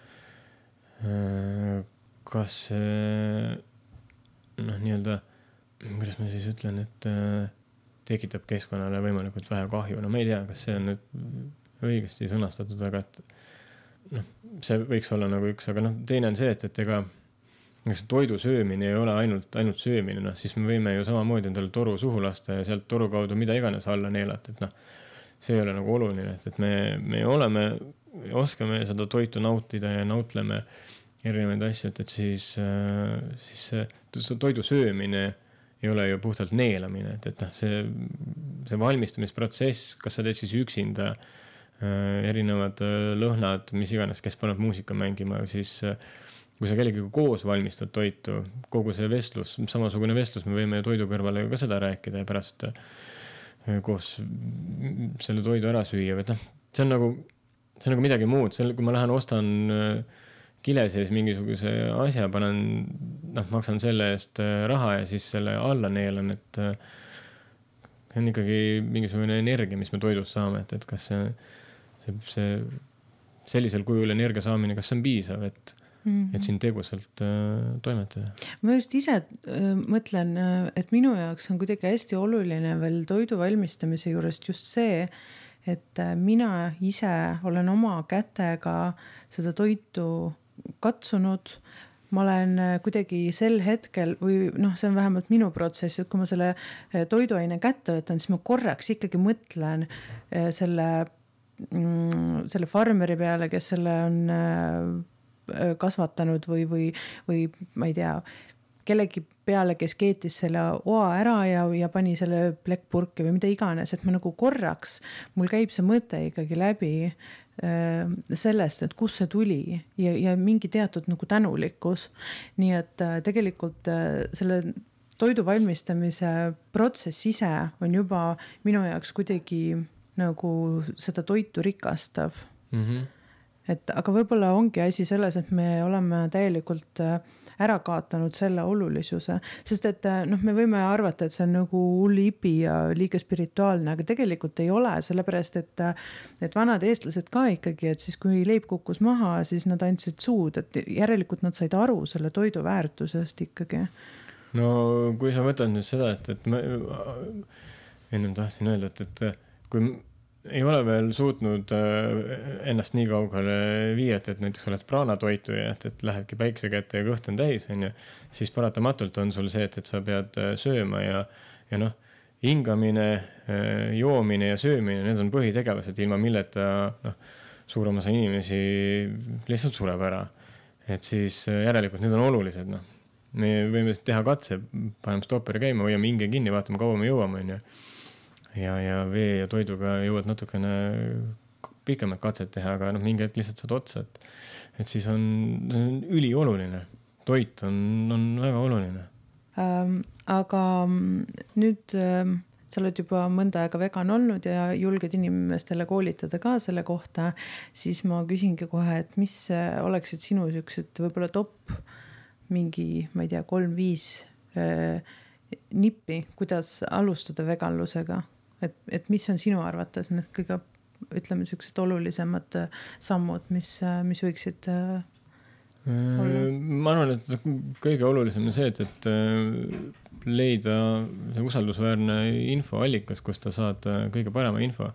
kas noh, nii-öelda kuidas ma siis ütlen, et tekitab keskkonnale võimalikult vähe kahju. No ma ei tea, kas see on nüüd õigesti sõnastatud, aga et noh, see võiks olla nagu üks, aga noh, teine on see, et, et ega see toidu söömine ei ole ainult, ainult söömine, noh, siis me võime ju samamoodi endale toru suhu lasta ja sealt toru kaudu mida iganes alla neelata, et noh, see ei ole nagu oluline, et, et me, me oleme, oskame seda toitu nautida ja nautleme erinevaid asju, et, et siis, siis see toidu söömine ei ole ju puhtalt neelamine, et, et noh, see, see valmistamisprotsess, kas sa teed siis üksinda äh, erinevad äh, lõhnad, mis iganes, kes paneb muusika mängima, siis äh, kui sa kellegagi koos valmistad toitu, kogu see vestlus, samasugune vestlus, me võime ju toidu kõrvale ka seda rääkida ja pärast äh, koos selle toidu ära süüa, et noh, see on nagu, see on nagu midagi muud, see on, kui ma lähen ostan äh, kile sees mingisuguse asja, panen, noh, maksan selle eest raha ja siis selle alla neelan, et see on ikkagi mingisugune energia, mis me toidust saame, et, et kas see, see, see sellisel kujul energia saamine, kas see on piisav, et, mm-hmm. et siin tegusalt äh, toimetada. Ma just ise äh, mõtlen, et minu jaoks on kuidagi hästi oluline veel toidu valmistamise juurest just see, et mina ise olen oma kätega seda toitu katsunud, ma olen kuidagi sel hetkel või noh, see on vähemalt minu protsess, et kui ma selle toiduaine kätte võtan, siis ma korraks ikkagi mõtlen selle, selle farmeri peale, kes selle on kasvatanud või, või, või ma ei tea, kellegi peale, kes keetis selle oa ära ja, ja pani selle plekkpurki või mida iganes, et ma nagu korraks, mul käib see mõte ikkagi läbi sellest, et kus see tuli ja, ja mingi teatud nagu tänulikkus. Nii et tegelikult selle toidu valmistamise protsess ise on juba minu jaoks kuidagi nagu seda toitu rikastav. Mm-hmm. Et, aga võib-olla ongi asi selles, et me oleme täielikult ära kaotanud selle olulisuse, sest et noh, me võime arvata, et see on nagu hull hipi ja liiga spirituaalne, aga tegelikult ei ole, sellepärast, et, et vanad eestlased ka ikkagi, et siis kui leib kukkus maha, siis nad andsid suud, et järelikult nad said aru selle toidu väärtusest ikkagi. No kui sa võtad nüüd seda, et, et ma ennem tahtsin öelda, et, et kui ei ole veel suutnud ennast nii kaugele viiet, et näiteks oled praanatoitu ja et, et lähedki päikse kätte ja kõht on täis, on ju, siis paratamatult on sul see, et, et sa pead sööma ja, ja noh, hingamine, joomine ja söömine, need on põhitegevused, ilma milleta noh, suurem osa inimesi lihtsalt sureb ära. Et siis järelikult need on olulised, noh. Me võime teha katse, paneme stopperi käima, hoiame hinge kinni, vaatame, kaua me jõuame, on ju. Ja, ja vee ja toiduga jõuad natukene pikemalt katset teha, aga noh, mingi hetk lihtsalt saad otsa, et, et siis on, see on ülioluline. Toit on, on väga oluline. Ähm, aga nüüd ähm, sa oled juba mõnda aega vegan olnud ja julged inimestele koolitada ka selle kohta, siis ma küsingi kohe, et mis oleksid sinu sellised võib-olla top mingi, ma ei tea, kolm-viis äh, nippi, kuidas alustada veganlusega, et, et mis on sinu arvates need kõige, ütleme, sellised olulisemad sammud, mis, mis võiksid äh, olla? Ma arvan, et kõige olulisem on see, et, et leida see usaldusväärne infoallikas, kus ta saad kõige parema info.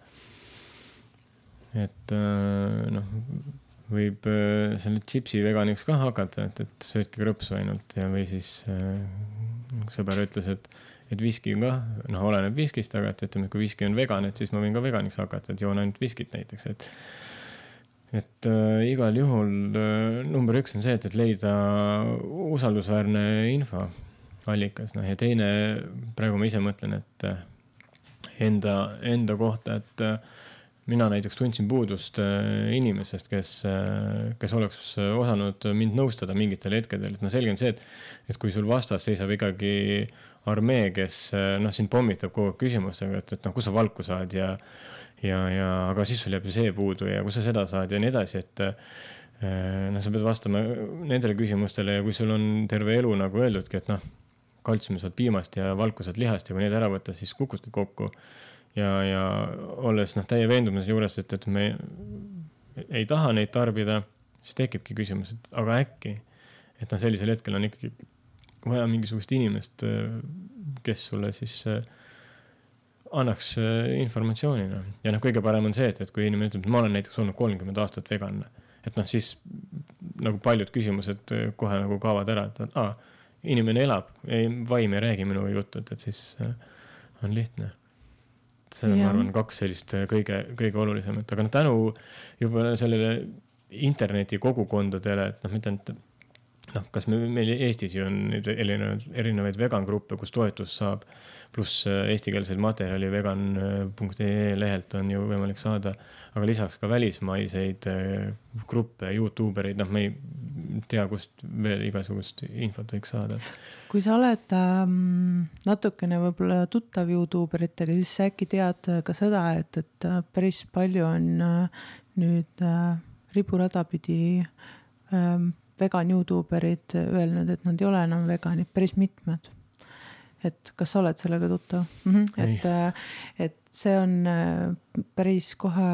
Et noh, võib selle chipsi veganiks ka hakata, et, et söödki krõpsu ainult ja või siis sõber ütles, et, et viski ka, noh, oleneb viskist, aga et ütleme, kui viski on vegan, et siis ma võin ka veganiks hakata, et joon ainult viskit näiteks, et et äh, igal juhul äh, number üks on see, et, et leida usaldusväärne info allikas, noh ja teine, praegu ma ise mõtlen, et äh, enda, enda kohta, et äh, mina näiteks tundsin puudust äh, inimesest, kes, äh, kes oleks osanud mind nõustada mingitel hetkedel, et noh, selge on see, et, et kui sul vastas seisab ikkagi armee, kes äh, noh, sind pommitab kogu küsimustega, et, et noh, kus sa valku saad ja ja, ja aga siis sul jääb ju see puudu ja kus sa seda saad ja nii edasi, et noh, sa pead vastama nendele küsimustele ja kui sul on terve elu nagu öeldudki, et noh, kaltsiumi saad piimast ja valku saad lihast ja kui need ära võtta, siis kukudki kokku ja, ja olles noh, täie veendumuse juures, et, et me ei taha neid tarbida, siis tekibki küsimus, et aga äkki, et noh, sellisel hetkel on ikkagi vaja mingisugust inimest, kes sulle siis annaks informatsioonina. Ja noh, kõige parem on see, et, et kui inimene ütleb, et ma olen näiteks olnud kolmkümmend aastat vegan, et noh, siis nagu paljud küsimused kohe nagu kaavad ära, et aa, inimene elab, ei, vaim ei räägi minu juttu, et, et siis on lihtne. See on, ma arvan, kaks sellist kõige, kõige olulisemat, aga noh, tänu juba sellele interneti kogukondadele, et noh, mitte ainult noh, kas me, meil Eestis ju on erinevaid, erinevaid vegan-gruppe, kus toetus saab, pluss eestikeelseid materjali vegan punkt ee lehelt on ju võimalik saada, aga lisaks ka välismaiseid gruppe, YouTubereid, noh, me ei tea, kust veel igasugust infot võiks saada. Kui sa oled ähm, natukene võib-olla tuttav YouTuberitega, siis sa äkki tead ka seda, et, et päris palju on äh, nüüd äh, riburada pidi ähm, vegan YouTuberid öelnud, et nad ei ole enam veganid, päris mitmed. Et kas sa oled sellega tuttav? Mm-hmm. Et, et see on päris kohe,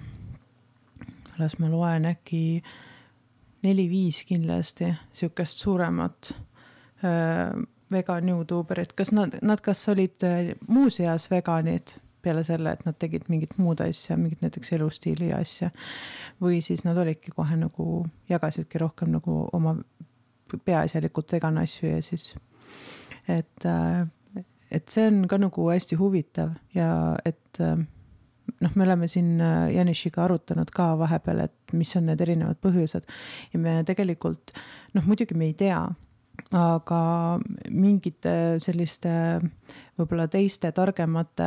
las ma loen äkki neli-viis kindlasti siukest suuremat vegan YouTuberit. Kas nad, nad kas olid muuseas veganid peale selle, et nad tegid mingit muud asja, mingit näiteks elustiili asja, või siis nad olidki kohe nagu, jagasidki rohkem nagu oma peaasjalikult vegan asju ja siis, et, et see on ka nagu hästi huvitav ja et noh, me oleme siin Janishiga arutanud ka vahepeal, et mis on need erinevad põhjused ja me tegelikult, noh, muidugi me ei tea, aga mingite selliste võib-olla teiste targemate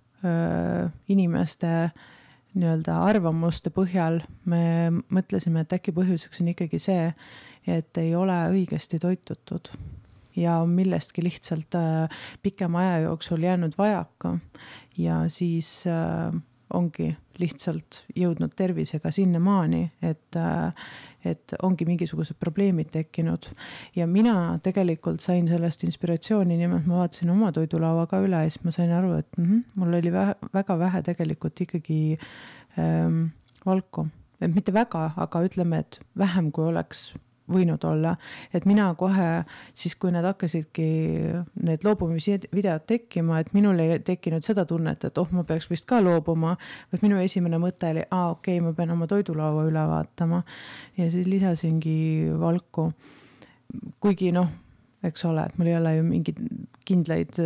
inimeste nii-öelda arvamuste põhjal me mõtlesime, et äkki põhjuseks on ikkagi see, et ei ole õigesti toitutud ja millestki lihtsalt pikema aja jooksul jäänud vajaka ja siis ongi lihtsalt jõudnud tervisega sinna maani, et, et ongi mingisugused probleemid tekkinud. Ja mina tegelikult sain sellest inspiratsiooni, nimelt ma vaatasin oma toidulaua ka üle ja siis ma sain aru, et mm, mul oli vähe, väga vähe tegelikult ikkagi ähm, valku. Et mitte väga, aga ütleme, et vähem kui oleks võinud olla, et mina kohe siis, kui need hakkasidki need loobumisvideod tekkima, et minul ei tekkinud seda tunnet, et oh, ma peaks vist ka loobuma, vaid minu esimene mõte oli, aa, okei, okay, ma pean oma toidulaua üle vaatama ja siis lisasingi valku. Kuigi noh, eks ole, et mul ei ole ju mingid kindlaid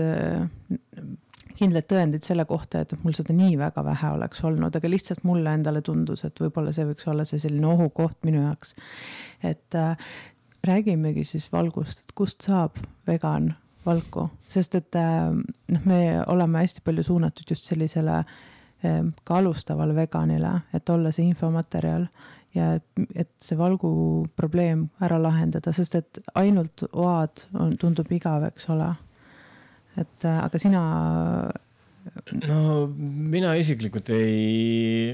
kindlad tõendid selle kohta, et mul seda nii väga vähe oleks olnud, aga lihtsalt mulle endale tundus, et võib-olla see võiks olla see selline ohukoht minu jaoks. Et äh, räägimegi siis valgust, et kust saab vegan valku, sest et äh, noh, me oleme hästi palju suunatud just sellisele äh, ka alustavale veganile, et olla see infomaterjal ja et see valgu probleem ära lahendada, sest et ainult oad on, tundub igav, eks ole. Et, aga sina no mina isiklikult ei,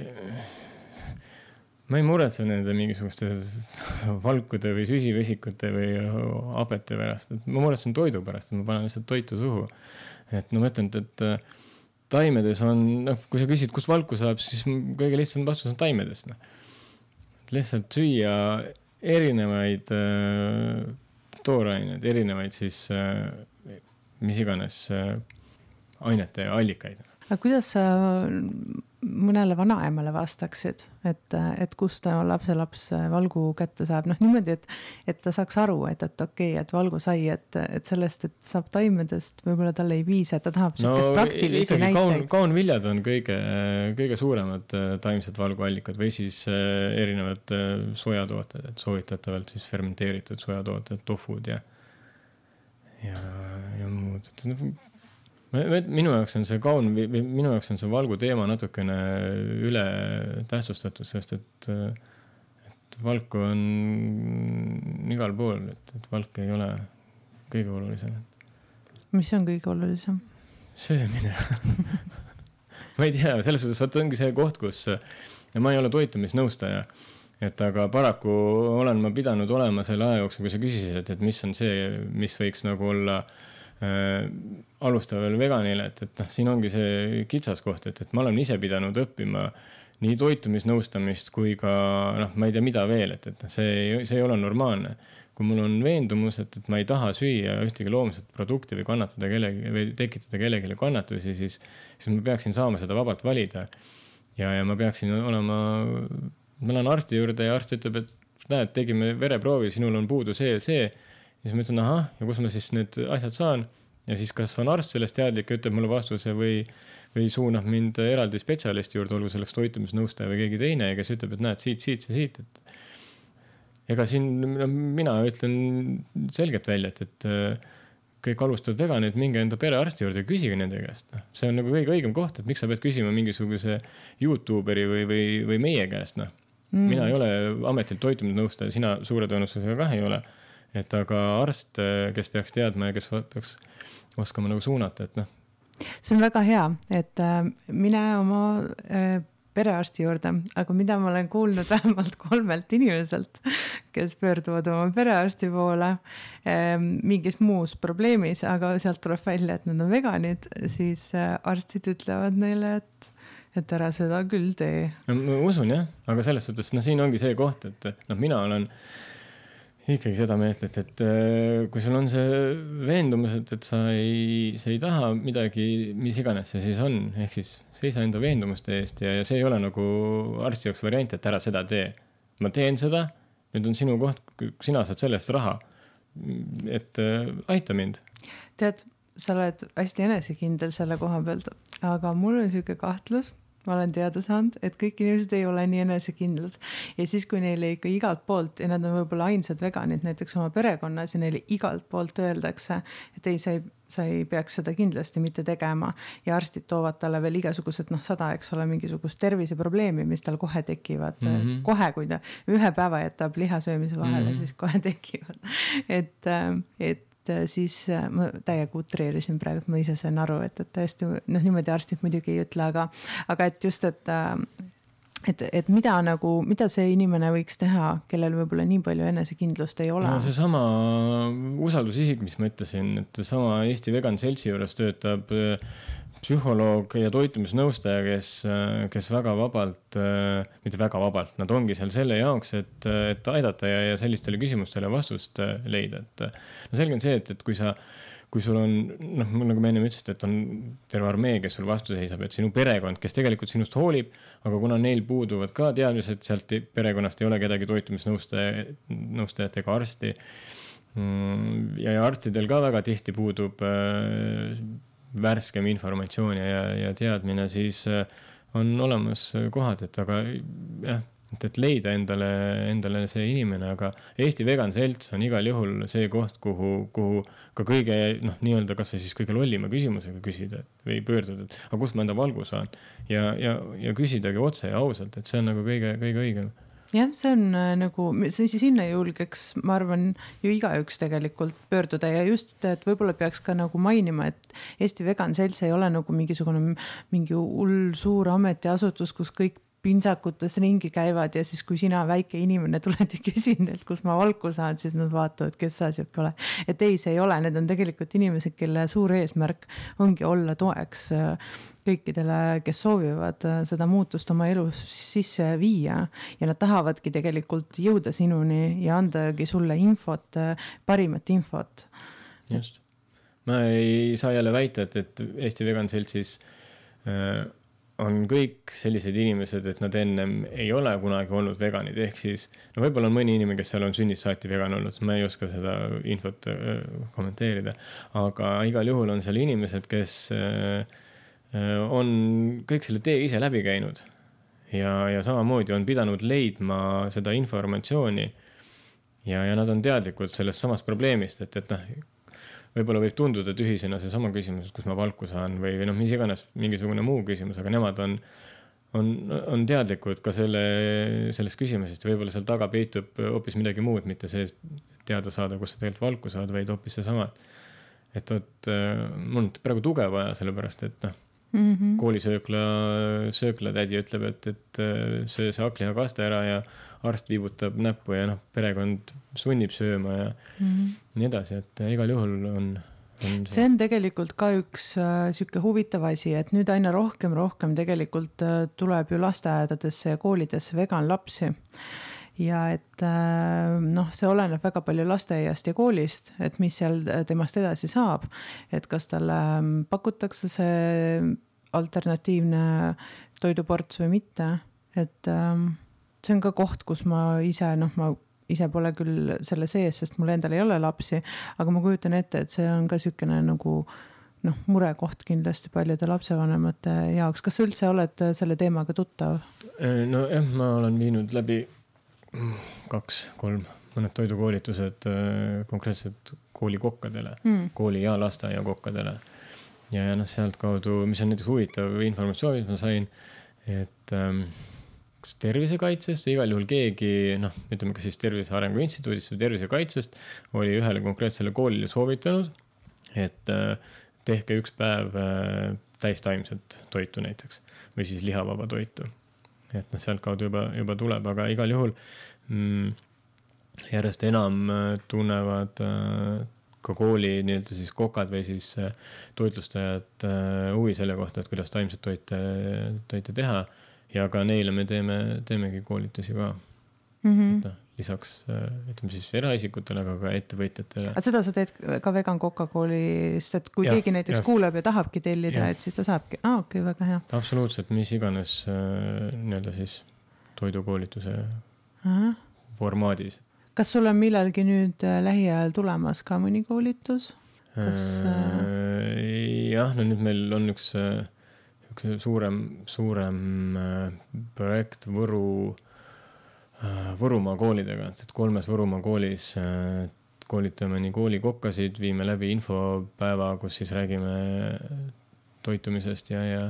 ma ei muretse nende mingisuguste valkude või süsivesikute või hapete pärast, et ma muretsen toidu pärast, et ma panen lihtsalt toitu suhu. Et no ma ütlen, et taimedes on, noh, kui sa küsid, kus valku saab, siis kõige lihtsam vastus on taimedest. No. Lihtsalt süüa erinevaid äh, toorained, erinevaid siis äh, mis iganes äh, ainete ja allikaid. Aga kuidas sa mõnele vanaemale vastaksid, et, et kust ta lapselaps valgu kätte saab? Noh, niimoodi, et, et ta saaks aru, et, et okei, okay, et valgu sai, et, et sellest, et saab taimedest, võib-olla talle ei viisa, et ta tahab no, praktilisi näiteid. Kaun, kaunviljad on kõige, kõige suuremad taimsed valguallikad või siis erinevad sojatooted, et soovitatavalt siis fermenteeritud sojatooted, tofud ja, ja, ja muud. Minu jaoks on see kaun, minu jaoks on see valgu teema natukene üle tähtsustatud, sest et, et valku on igal pool, et, et valk ei ole kõige olulisem. Mis on kõige olulisem? Söömine. Ma ei tea, selles suhtes vaat ongi see koht, kus ja ma ei ole toitumisnõustaja, et aga paraku olen ma pidanud olema selle aja jooksul, kui sa küsisid, et, et mis on see, mis võiks nagu olla Äh, alustaval veganile, et, et noh, siin ongi see kitsas koht, et, et ma olen ise pidanud õppima nii toitumisnõustamist kui ka, noh, ma ei tea mida veel, et, et see, see ei ole normaalne. Kui mul on veendumus, et, et ma ei taha süüa ühtegi loomset produkti või kannatada kellegi, või tekitada kellegile kannatusi, siis, siis ma peaksin saama seda vabalt valida. Ja, ja ma peaksin olema, ma lähen arsti juurde ja arst ütleb, et näed, tegime vereproovi, sinul on puudu see ja see. Ja siis ma ütlen, ahah, ja kus ma siis need asjad saan? Ja siis kas on arst sellest teadlik, ütleb mulle vastuse või, või suunab mind eraldi spetsialisti juurde, olgu selleks toitumisnõustaja või keegi teine, kes ütleb, et näed, siit, siit ja siit. Et ega siin no, mina ütlen selgelt välja, et, et kõik alustavad veganid, minge enda perearsti juurde ja küsige nende käest. No. See on nagu kõige õigem koht, et miks sa pead küsima mingisuguse YouTuberi või, või, või meie käest. No. Mm. Mina ei ole ametilt toitumisnõustaja, sina suure tõenäosusega ka ei ole. Et aga arst, kes peaks teadma ja kes peaks oskama nagu suunata, et noh. See on väga hea, et mine oma perearsti juurde, aga mida ma olen kuulnud vähemalt kolmelt inimeselt, kes pöörduvad oma perearsti poole mingis muus probleemis, aga sealt tuleb välja, et nad on veganid, siis arstid ütlevad neile, et et ära seda küll tee. Ma usun jah, aga selles suhtes, no siin ongi see koht, et noh, mina olen ikkagi seda meelt, et, et kui sul on see veendumus, et, et sa ei, sa ei taha midagi, mis iganes see siis on, ehk siis seisa enda veendumuste eest ja, ja see ei ole nagu arsti jaoks variant, et ära seda tee. Ma teen seda, nüüd on sinu koht, sina saad sellest raha, et äh, aita mind. Tead, sa oled hästi enesekindel selle koha pealt, aga mul on selline kahtlus, ma olen teada saanud, et kõik inimesed ei ole nii enesekindlad. Ja siis, kui neile ikka igalt poolt, ja nad on võib-olla ainsad veganid näiteks oma perekonnas ja neile igalt poolt öeldakse, et ei, sa ei, sa ei peaks seda kindlasti mitte tegema. Ja arstid toovad talle veel igasugused, noh, sada, eks ole, mingisugust terviseprobleemi, mis tal kohe tekivad. Mm-hmm. Kohe, kui ta ühe päeva jätab lihasöömise vahele, mm-hmm. siis kohe tekivad. Et, et siis ma täiega utreerisin praegu, et ma ise sain aru, et, et tõesti, noh, niimoodi arstid muidugi ei ütle, aga, aga et just, et, et, et mida nagu, mida see inimene võiks teha, kellel võib-olla nii palju enesekindlust ei ole? No see sama usaldusisik, mis ma ütlesin, et sama Eesti Vegan Seltsi juures töötab psühholoog ja toitumisnõustaja, kes, kes väga vabalt, mitte väga vabalt, nad ongi seal selle jaoks, et, et aidata ja, ja sellistele küsimustele vastust leida. Et, no selge on see, et, et kui sa, kui sul on, noh, nagu me enne ütlesid, et on terve armee, kes sul vastu seisab, et sinu perekond, kes tegelikult sinust hoolib, aga kuna neil puuduvad ka teadmised, sealt perekonnast ei ole kedagi toitumisnõustaja, nõustajat ega arsti. Ja, ja arstidel ka väga tihti puudub värskem informatsioon ja, ja teadmine, siis on olemas kohad, et aga jah, et, et leida endale, endale see inimene, aga Eesti Vegan Selts on igal juhul see koht, kuhu, kuhu ka kõige, noh, nii-öelda kas või siis kõige lollima küsimusega küsida või pöörduda, et aga kust ma enda valgu saan ja, ja, ja küsidagi otse ja ausalt, et see on nagu kõige, kõige õigem. jah, see on nagu, see siis sinna julgeks, ma arvan, ju igaüks tegelikult pöörduda ja just, et võib-olla peaks ka nagu mainima, et Eesti Vegan Selts ei ole nagu mingisugune mingi hull suur ametiasutus, kus kõik pintsakutes ringi käivad ja siis kui sina väike inimene tuled ja küsin, et kus ma valku saan, siis nad vaatavad, kes sa siuke ole. Et ei, see ei ole, need on tegelikult inimesed, kelle suur eesmärk ongi olla toeks kõikidele, kes soovivad seda muutust oma elus sisse viia ja nad tahavadki tegelikult jõuda sinuni ja andagi sulle infot, parimat infot. Just. Ma ei saa jälle väita, et, et Eesti Vegan Seltsis äh, on kõik sellised inimesed, et nad ennem ei ole kunagi olnud veganid, ehk siis, no võib-olla on mõni inimene, kes seal on sünnist saati vegan olnud, ma ei oska seda infot äh, kommenteerida, aga igal juhul on seal inimesed, kes äh, on kõik selle tee ise läbi käinud ja, ja samamoodi on pidanud leidma seda informatsiooni ja, ja nad on teadlikud sellest samast probleemist, et, et noh, võib-olla võib tunduda tühisena see sama küsimus, kus ma valku saan või, või noh, mis iganes mingisugune muu küsimus, aga nemad on, on, on teadlikud ka selle, sellest küsimusest. Võib-olla seal taga peitub hoopis midagi muud, mitte see teada saada, kus sa tegelikult valku saad, vaid hoopis see sama. Et, et mul on praegu tuge vaja, sellepärast, et noh, mm-hmm. koolisöökla, söökla tädi ütleb, et, et söö see hakkliha ära ja arst viibutab näppu ja noh, perekond sunnib sööma ja mm-hmm. nii edasi, et igal juhul on, on see. See on tegelikult ka üks äh, siuke huvitav asi, et nüüd aina rohkem, rohkem tegelikult äh, tuleb ju lasteaedadesse ja koolidesse vegan lapsi. Ja et äh, noh, see oleneb väga palju lasteaiast ja koolist, et mis seal temast edasi saab, et kas talle pakutakse see alternatiivne toiduports või mitte, et äh, see on ka koht, kus ma ise, noh, ma ise pole küll selle sees, sest mul endal ei ole lapsi, aga ma kujutan ette, et see on ka sükene nagu noh, murekoht kindlasti paljude lapsevanemate jaoks. Kas sa üldse oled selle teemaga tuttav? No jah, ma olen viinud läbi kaks, kolm, mõned toidukoolitused konkreetselt koolikokkadele, mm. kooli ja lasteaia kokkadele. Ja, ja noh, sealt kaudu, mis on näiteks huvitav informatsioon, mis ma sain, et ähm, tervisekaitsest või igal juhul keegi, noh, ütleme ka siis Tervise Arengu Instituudist või tervisekaitsest oli ühele konkreetsele koolile soovitanud, et tehke üks päev täistaimset toitu näiteks või siis lihavaba toitu. Et noh, sealt kaudu juba, juba tuleb, aga igal juhul mm, järjest enam tunnevad ka kooli nii-öelda siis kokad või siis toitlustajad huvi selle kohta, et kuidas taimset toite, toite teha. Ja ka neile me teeme, teemegi koolitusi ka. Mm-hmm. Et, no, lisaks, ütleme siis eraisikutele, aga ka ettevõtjatele. Aga seda sa teed ka Vegan Koka koolist, et kui ja, keegi näiteks ja. kuuleb ja tahabki tellida, ja. et siis ta saabki. Ah, okei, okay, väga hea. Absoluutselt, mis iganes nii-öelda siis toidukoolituse Aha. formaadis. Kas sul on millalgi nüüd lähiajal tulemas ka mõni koolitus? Kas, äh, jah, no nüüd meil on üks suurem, suurem projekt Võru, Võrumaa koolidega, et kolmes Võrumaa koolis koolitame nii koolikokkasid, viime läbi infopäeva, kus siis räägime toitumisest ja, ja,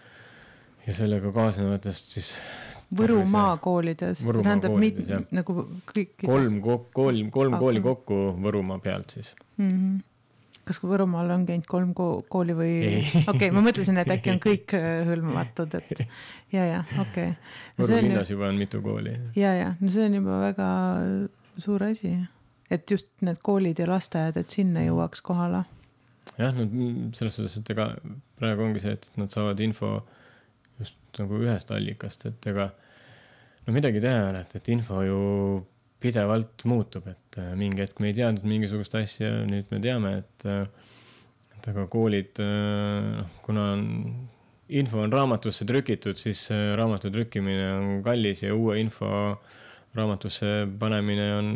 ja sellega kaasnevatest siis Võrumaa koolides, see tähendab mit, nagu kõik kolm, kool, kolm okay. kooli kokku Võrumaa pealt siis. Mm-hmm. Kas Võrumaal on käinud kolm kooli või? Okei, okay, ma mõtlesin, et äkki on kõik hõlmatud, et ja, ja, okei. Okay. Võru linnas juba on mitu kooli. Ja, ja, no see on juba väga suur asi, et just need koolid ja lasteajad, et sinna jõuaks kohale. Jah, no selles suhtes, et ega praegu ongi see, et nad saavad info just nagu ühest allikast, et ega no midagi teha, et, et info ju pidevalt muutub, et mingi hetk me ei teadnud mingisugust asja, nüüd me teame, et, et aga koolid, kuna on, info on raamatusse trükitud, siis raamatu trükkimine on kallis ja uue info raamatusse panemine on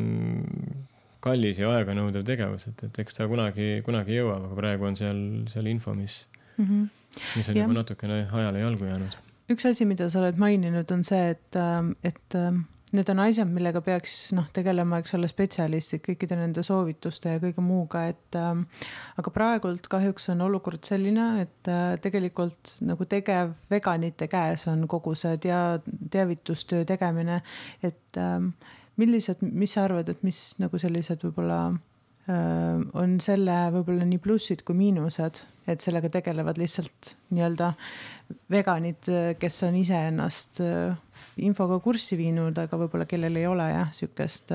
kallis ja aega nõudev tegevus, et, et eks ta kunagi, kunagi jõuab, aga praegu on seal, seal info, mis, mm-hmm. mis on ja. juba natukene ajale jalgu jäänud. Üks asi, mida sa oled maininud, on see, et, et need on asjad, millega peaks noh, tegelema, eks ole, spetsialistid kõikide nende soovituste ja kõige muuga, et äh, aga praegult kahjuks on olukord selline, et äh, tegelikult nagu tegev veganite käes on kogu see tea, teavitustöö tegemine, et äh, millised, mis sa arvad, et mis nagu sellised võib-olla äh, on selle võib-olla nii plussid kui miinused, et sellega tegelevad lihtsalt nii-öelda veganid, kes on ise ennast infoga kurssi viinud, aga võib-olla kellel ei ole jah, sükest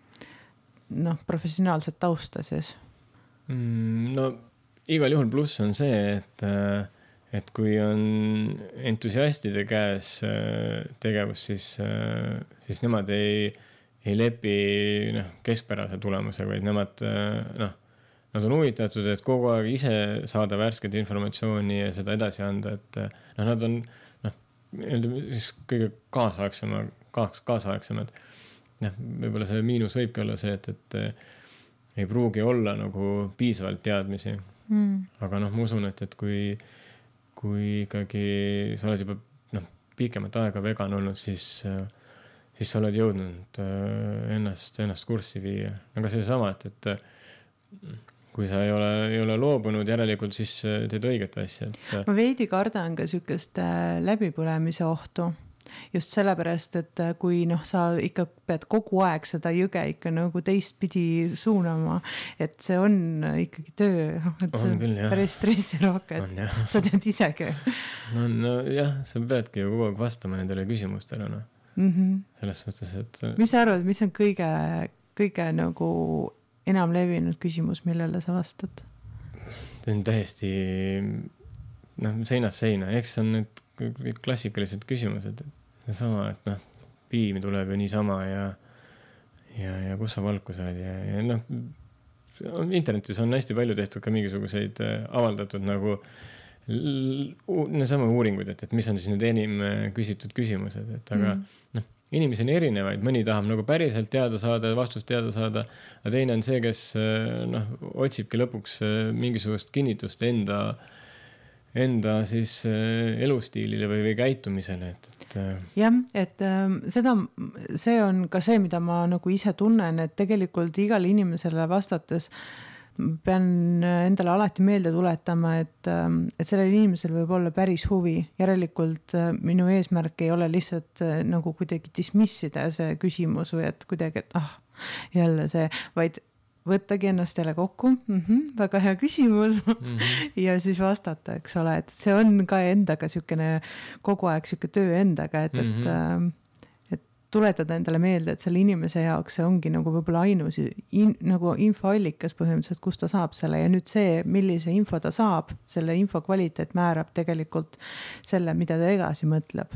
noh, professionaalset tausta siis. No igal juhul pluss on see, et, et kui on entusiastide käes tegevus, siis, siis nemad ei, ei lepi noh, keskpärase tulemuse, vaid nemad noh, nad on huvitatud, et kogu aeg ise saada värsket informatsiooni ja seda edasi anda, et noh, nad on noh, siis kõige kaasaegsema, kaas, kaasaegsemad. Noh, võib-olla see miinus võibki olla see, et, et ei pruugi olla nagu piisavalt teadmisi. Mm. Aga noh, ma usun, et, et kui, kui ikkagi sa oled juba noh, pikemat aega vegan olnud, siis, siis sa oled jõudnud ennast, ennast kurssi viia. Aga see sama, et, et kui sa ei ole, ei ole loobunud, järelikult siis teed õiget asja. Et... Ma veidi kardan ka sükest läbipõlemise ohtu. Just sellepärast, et kui noh, sa ikka pead kogu aeg seda jõge ikka nagu teistpidi suunama, et see on ikkagi töö. Et on see küll, jah. Päris stressirohke, et on, sa tead isegi. No, no jah, sa peadki ju kogu aeg vastama nendele küsimustele. No. Mm-hmm. Selles suhtes, et... Mis sa arvad, mis on kõige, kõige nagu... enam levinud küsimus, millele sa vastad? See on täiesti noh, seinast seina. Eks on need klassikalised küsimused. Sama, et noh, piimi tuleb ju niisama ja, ja, ja kus sa valku saad. Ja, ja noh, internetis on hästi palju tehtud ka mingisuguseid avaldatud nagu neesama uuringuid, et, et mis on siis need enim küsitud küsimused. Et aga mm. noh, inimesi on erinevaid, mõni tahab nagu päriselt teada saada, vastust teada saada, aga teine on see, kes noh, otsibki lõpuks mingisugust kinnitust enda, enda siis elustiilile või, või käitumisele. Et, et... jah, et seda, see on ka see, mida ma nagu ise tunnen, et tegelikult igale inimesele vastates pean endale alati meelde tuletama, et, et sellel inimesel võib olla päris huvi. Järelikult minu eesmärk ei ole lihtsalt nagu kuidagi dismissida see küsimus või et kuidagi, et ah, jälle see, vaid võttagi ennast jälle kokku. Mm-hmm, väga hea küsimus. Mm-hmm. Ja siis vastata, eks ole, et see on ka endaga sükene, kogu aeg süke töö endaga, et, mm-hmm. et tuletada endale meelde, et selle inimese jaoks see ongi nagu võib-olla ainus in, nagu infoallikas põhimõtteliselt, kus ta saab selle ja nüüd see, millise info ta saab, selle info kvaliteet määrab tegelikult selle, mida ta edasi mõtleb.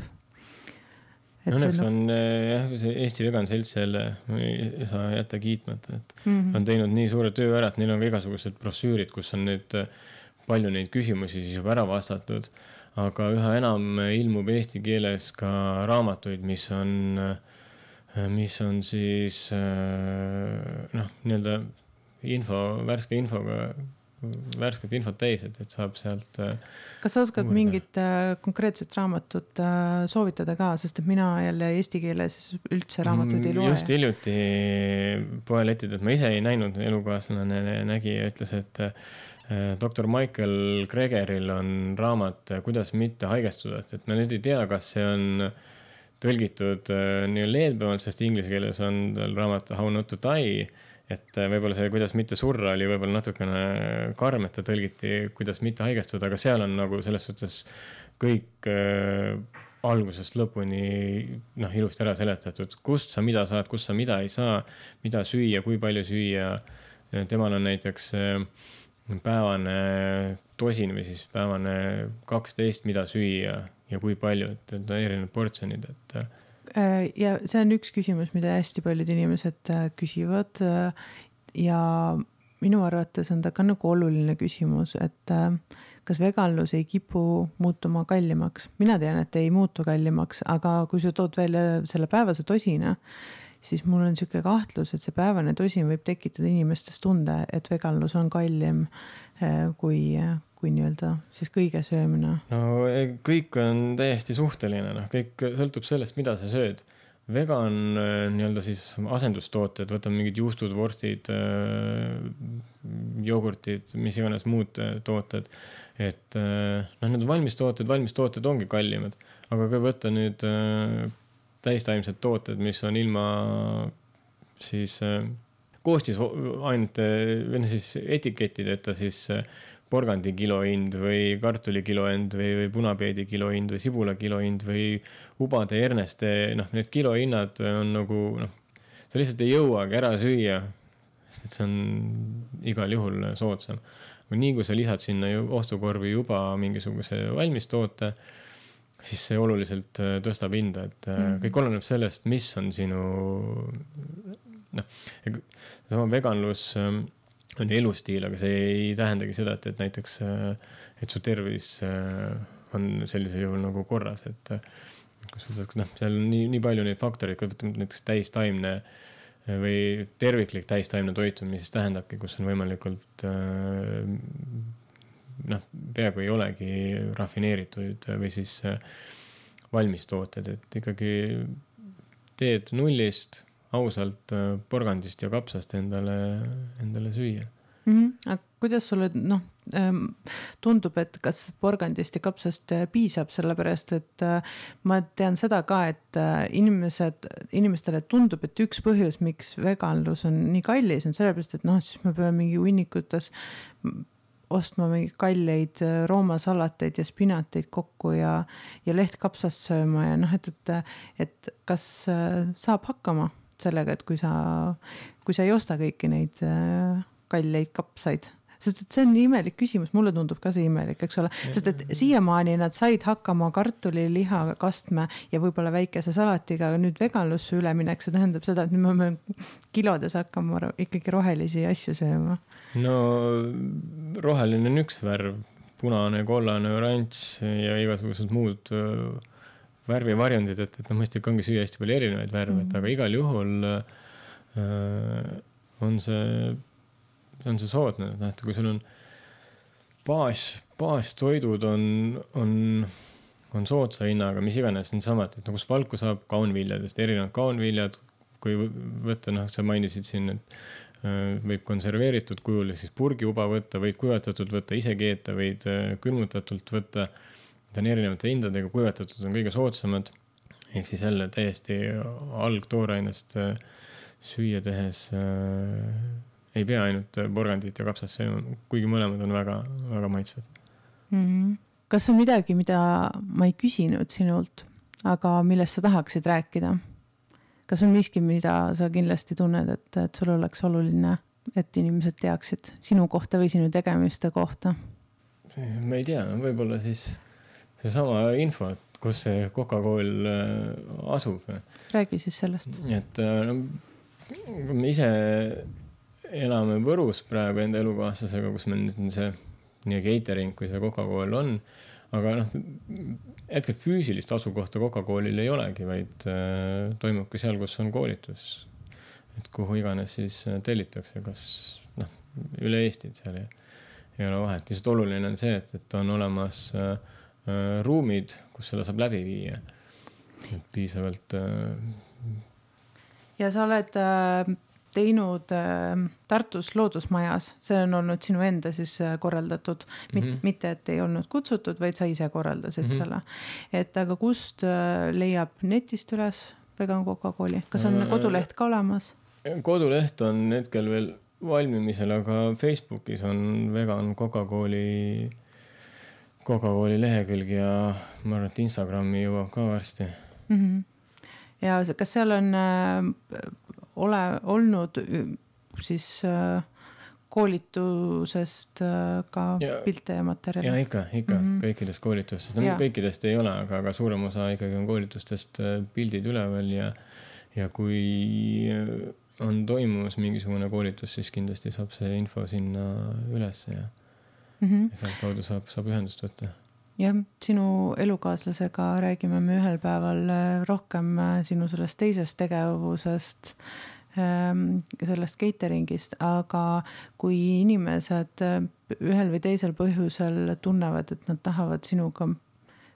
Õnneks on jah, see Eesti Vegan Selts jälle ei saa jätta kiitmata, et mm-hmm. on teinud nii suure töö ära, et neil on ka igasugused brossüürid, kus on nüüd palju neid küsimusi siis juba ära vastatud. Aga üha enam ilmub eesti keeles ka raamatuid, mis on, mis on siis noh, nii-öelda info, värske infoga, värsket infot täis, et, et saab sealt... Kas sa oskad uurida mingit konkreetset raamatut soovitada ka, sest et mina jälle eesti keeles üldse raamatuid ei loe? Just hiljuti poelettid, et ma ise ei näinud, elukaaslane nägi ja ütles, et doktor Michael Gregeril on raamat Kuidas mitte haigestuda, et ma nüüd ei tea, kas see on tõlgitud nii leedbevalt, sest inglise keeles on tal raamat How not to die, et võib-olla see Kuidas mitte surra oli võib-olla natukene karm, et ta tõlgiti Kuidas mitte haigestuda, aga seal on nagu selles suhtes kõik äh, algusest lõpuni noh, ilusti ära seletatud, kust sa mida saad, kust sa mida ei saa, mida süüa, kui palju süüa. Temal on näiteks äh, päevane tosin või siis päevane kaksteist, mida süüa ja kui palju, et, et erinevad portsjonid. Et... Ja see on üks küsimus, mida hästi paljud inimesed küsivad ja minu arvates on ta ka nagu oluline küsimus, et kas veganlus ei kipu muutuma kallimaks. Mina tean, et ei muutu kallimaks, aga kui sa tood välja selle päevase tosina, siis mul on siuke kahtlus, et see päevane tosin võib tekitada inimestes tunde, et veganlus on kallim kui, kui nii-öelda siis kõige söömine. No kõik on täiesti suhteline, noh, kõik sõltub sellest, mida sa sööd. vegan nii-öelda siis asendustooted, võtame mingid juustud, vorstid, jogurtid, mis iganes muud tooted, et noh, need valmistooted, valmistooted ongi kallimad, aga kui võtta nüüd täistaimsed tooted, mis on ilma siis koostisainete või siis etikettideta, siis porgandi kilohind või kartuli kilohind või, või punapeedi kilohind või sibula kilohind või ubade erneste, noh, need kilohinnad on nagu, noh, sa lihtsalt ei jõuagi ära süüa, sest et see on igal juhul soodsam. Või nii, kui sa lisad sinna ostukorvi juba mingisuguse valmistoote, siis see oluliselt tõstab hinda, et mm. kõik oleneb sellest, mis on sinu, noh, sama veganlus on elustiil, aga see ei tähendagi seda, et, et näiteks, et su tervis on sellisel juhul nagu korras, et kus võtad, noh, seal on nii, nii palju neid faktoreid, kui võtame näiteks täistaimne või terviklik täistaimne toitumine, siis tähendabki, kus on võimalikult, noh, peaaegu ei olegi rafineeritud või siis valmistooted, et ikkagi teed nullist, ausalt porgandist ja kapsast endale, endale süüa. Mm-hmm. Aga kuidas sulle, noh, tundub, et kas porgandist ja kapsast piisab, sellepärast, et ma tean seda ka, et inimesed, inimestele tundub, et üks põhjus, miks veganlus on nii kallis, on sellepärast, et noh, siis me peame mingi hunnikutes ostma mingi kalleid roomasalateid ja spinateid kokku ja, ja lehtkapsast sööma ja noh, et, et, et kas saab hakkama sellega, et kui sa, kui sa ei osta kõiki neid kalleid kapsaid, sest et see on nii imelik küsimus, mulle tundub ka see imelik, eks ole, sest et siiamaani nad said hakkama kartuli, liha, kastme ja võib-olla väikese salatiga, aga nüüd veganlusse üleminek, see tähendab seda, et nüüd me peame kilodes hakkama ikkagi rohelisi asju sööma. No roheline on üks värv, punane, kollane, oranž ja igasugused muud värvivarjundid, et, et no mõistlik ongi süüa hästi palju erinevaid värve, mm-hmm. et aga igal juhul äh, on see, on see soodne, et kui sul on baas, baastoidud on, on, on soodsa hinnaga, mis iganes need samad, et no kus valku saab kaunviljadest, erinevad kaunviljad, kui võtta, noh, sa mainisid siin, et äh, võib konserveeritud kujul, siis purgiuba võtta, võid kuivatatud võtta, ise keeta, võid äh, külmutatult võtta, ta on erinevate hindadega, kuivatatud on kõige soodsamad, ehk siis jälle täiesti algtoorainest süüa tehes äh, ei pea ainult porgandit ja kapsast sööma, kuigi mõlemad on väga, väga maitsvad. Mm-hmm. Kas on midagi, mida ma ei küsinud sinult, aga millest sa tahaksid rääkida? Kas on miski, mida sa kindlasti tunned, et, et sul oleks oluline, et inimesed teaksid sinu kohta või sinu tegemiste kohta? Ma ei tea, no võib-olla siis see sama info, et kus see Coca-Cola asub. Räägi siis sellest. Et no, me ise elame Võrus praegu enda elukaaslasega, kus meil on see nii catering, kui see Coca-Cola on, aga noh, hetkel füüsilist asukohta Coca-Colil ei olegi, vaid äh, toimubki seal, kus on koolitus. Et kuhu iganes siis tellitakse, kas noh, üle Eestit seal ei, ei ole vahet. Lihtsalt oluline on see, et, et on olemas äh, ruumid, kus seda saab läbi viia. Piisavalt. Ja sa oled teinud Tartus loodusmajas, see on olnud sinu enda siis korraldatud, mm-hmm. mitte et ei olnud kutsutud, vaid sa ise korraldasid mm-hmm. selle. Et aga kust leiab netist üles vegan Coca-Cola? Kas on koduleht ka olemas? Koduleht on hetkel veel valmimisel, aga Facebookis on vegan Coca-Cola Coca-Cola lehekülg ja ma arvan, et Instagrami jõuab ka varsti. Mm-hmm. Ja kas seal on äh, ole, olnud siis äh, koolitusest äh, ka ja, pilte ja materjali? Ja ikka, ikka mm-hmm. kõikidest koolitustest. No, kõikidest ei ole, aga, aga suurem osa ikkagi on koolitustest pildid üleval ja, ja kui on toimumas mingisugune koolitus, siis kindlasti saab see info sinna üles ja Mm-hmm. ja seal kaudu saab, saab ühendust võtta. Jah, sinu elukaaslasega räägime me ühel päeval rohkem sinu sellest teisest tegevusest, sellest cateringist, aga kui inimesed ühel või teisel põhjusel tunnevad, et nad tahavad sinuga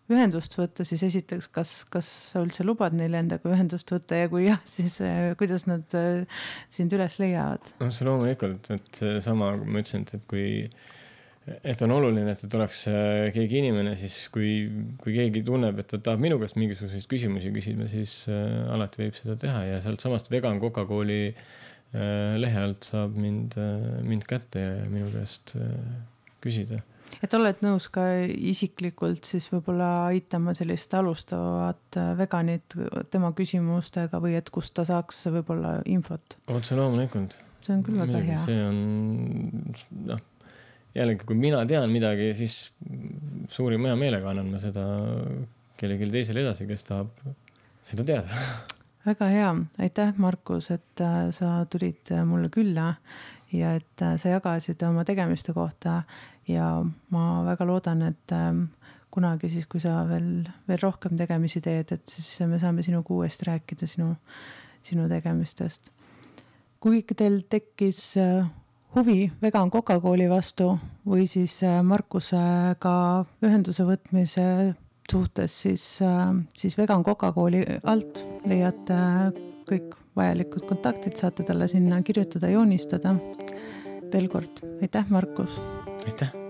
ühendust võtta, siis esiteks, kas, kas sa üldse lubad neile endaga ühendust võtta ja kui jah, siis kuidas nad sind üles leiavad? No see loomulikult, et sama ma ütlesin, et kui et on oluline, et et oleks keegi inimene, siis kui, kui keegi tunneb, et ta tahab minu käest mingisuguseid küsimusi küsida, siis alati võib seda teha ja sealt samast Vegan Coca-Cooli lehe alt saab mind, mind kätte ja minu käest küsida. Et oled nõus ka isiklikult siis võib-olla aitama sellist alustavat veganit tema küsimustega või et kust ta saaks võib-olla infot? Otse loomulikult. See on küll väga hea. See on, noh, jällegi, kui mina tean midagi, siis suurim hea meelega annan ma seda kellelegi teisele edasi, kes tahab seda teada. Väga hea. Aitäh, Markus, et sa tulid mulle külla ja et sa jagasid oma tegemiste kohta ja ma väga loodan, et kunagi siis, kui sa veel, veel rohkem tegemisi teed, et siis me saame sinuga uuesti rääkida sinu, sinu tegemistest. Kui teil tekkis huvi Vegan Coca-Cooli vastu või siis Markusega ühenduse võtmise suhtes, siis, siis Vegan Coca-Cooli alt leiate kõik vajalikud kontaktid, saate talle sinna kirjutada, joonistada. Veel kord, aitäh, Markus! Aitäh!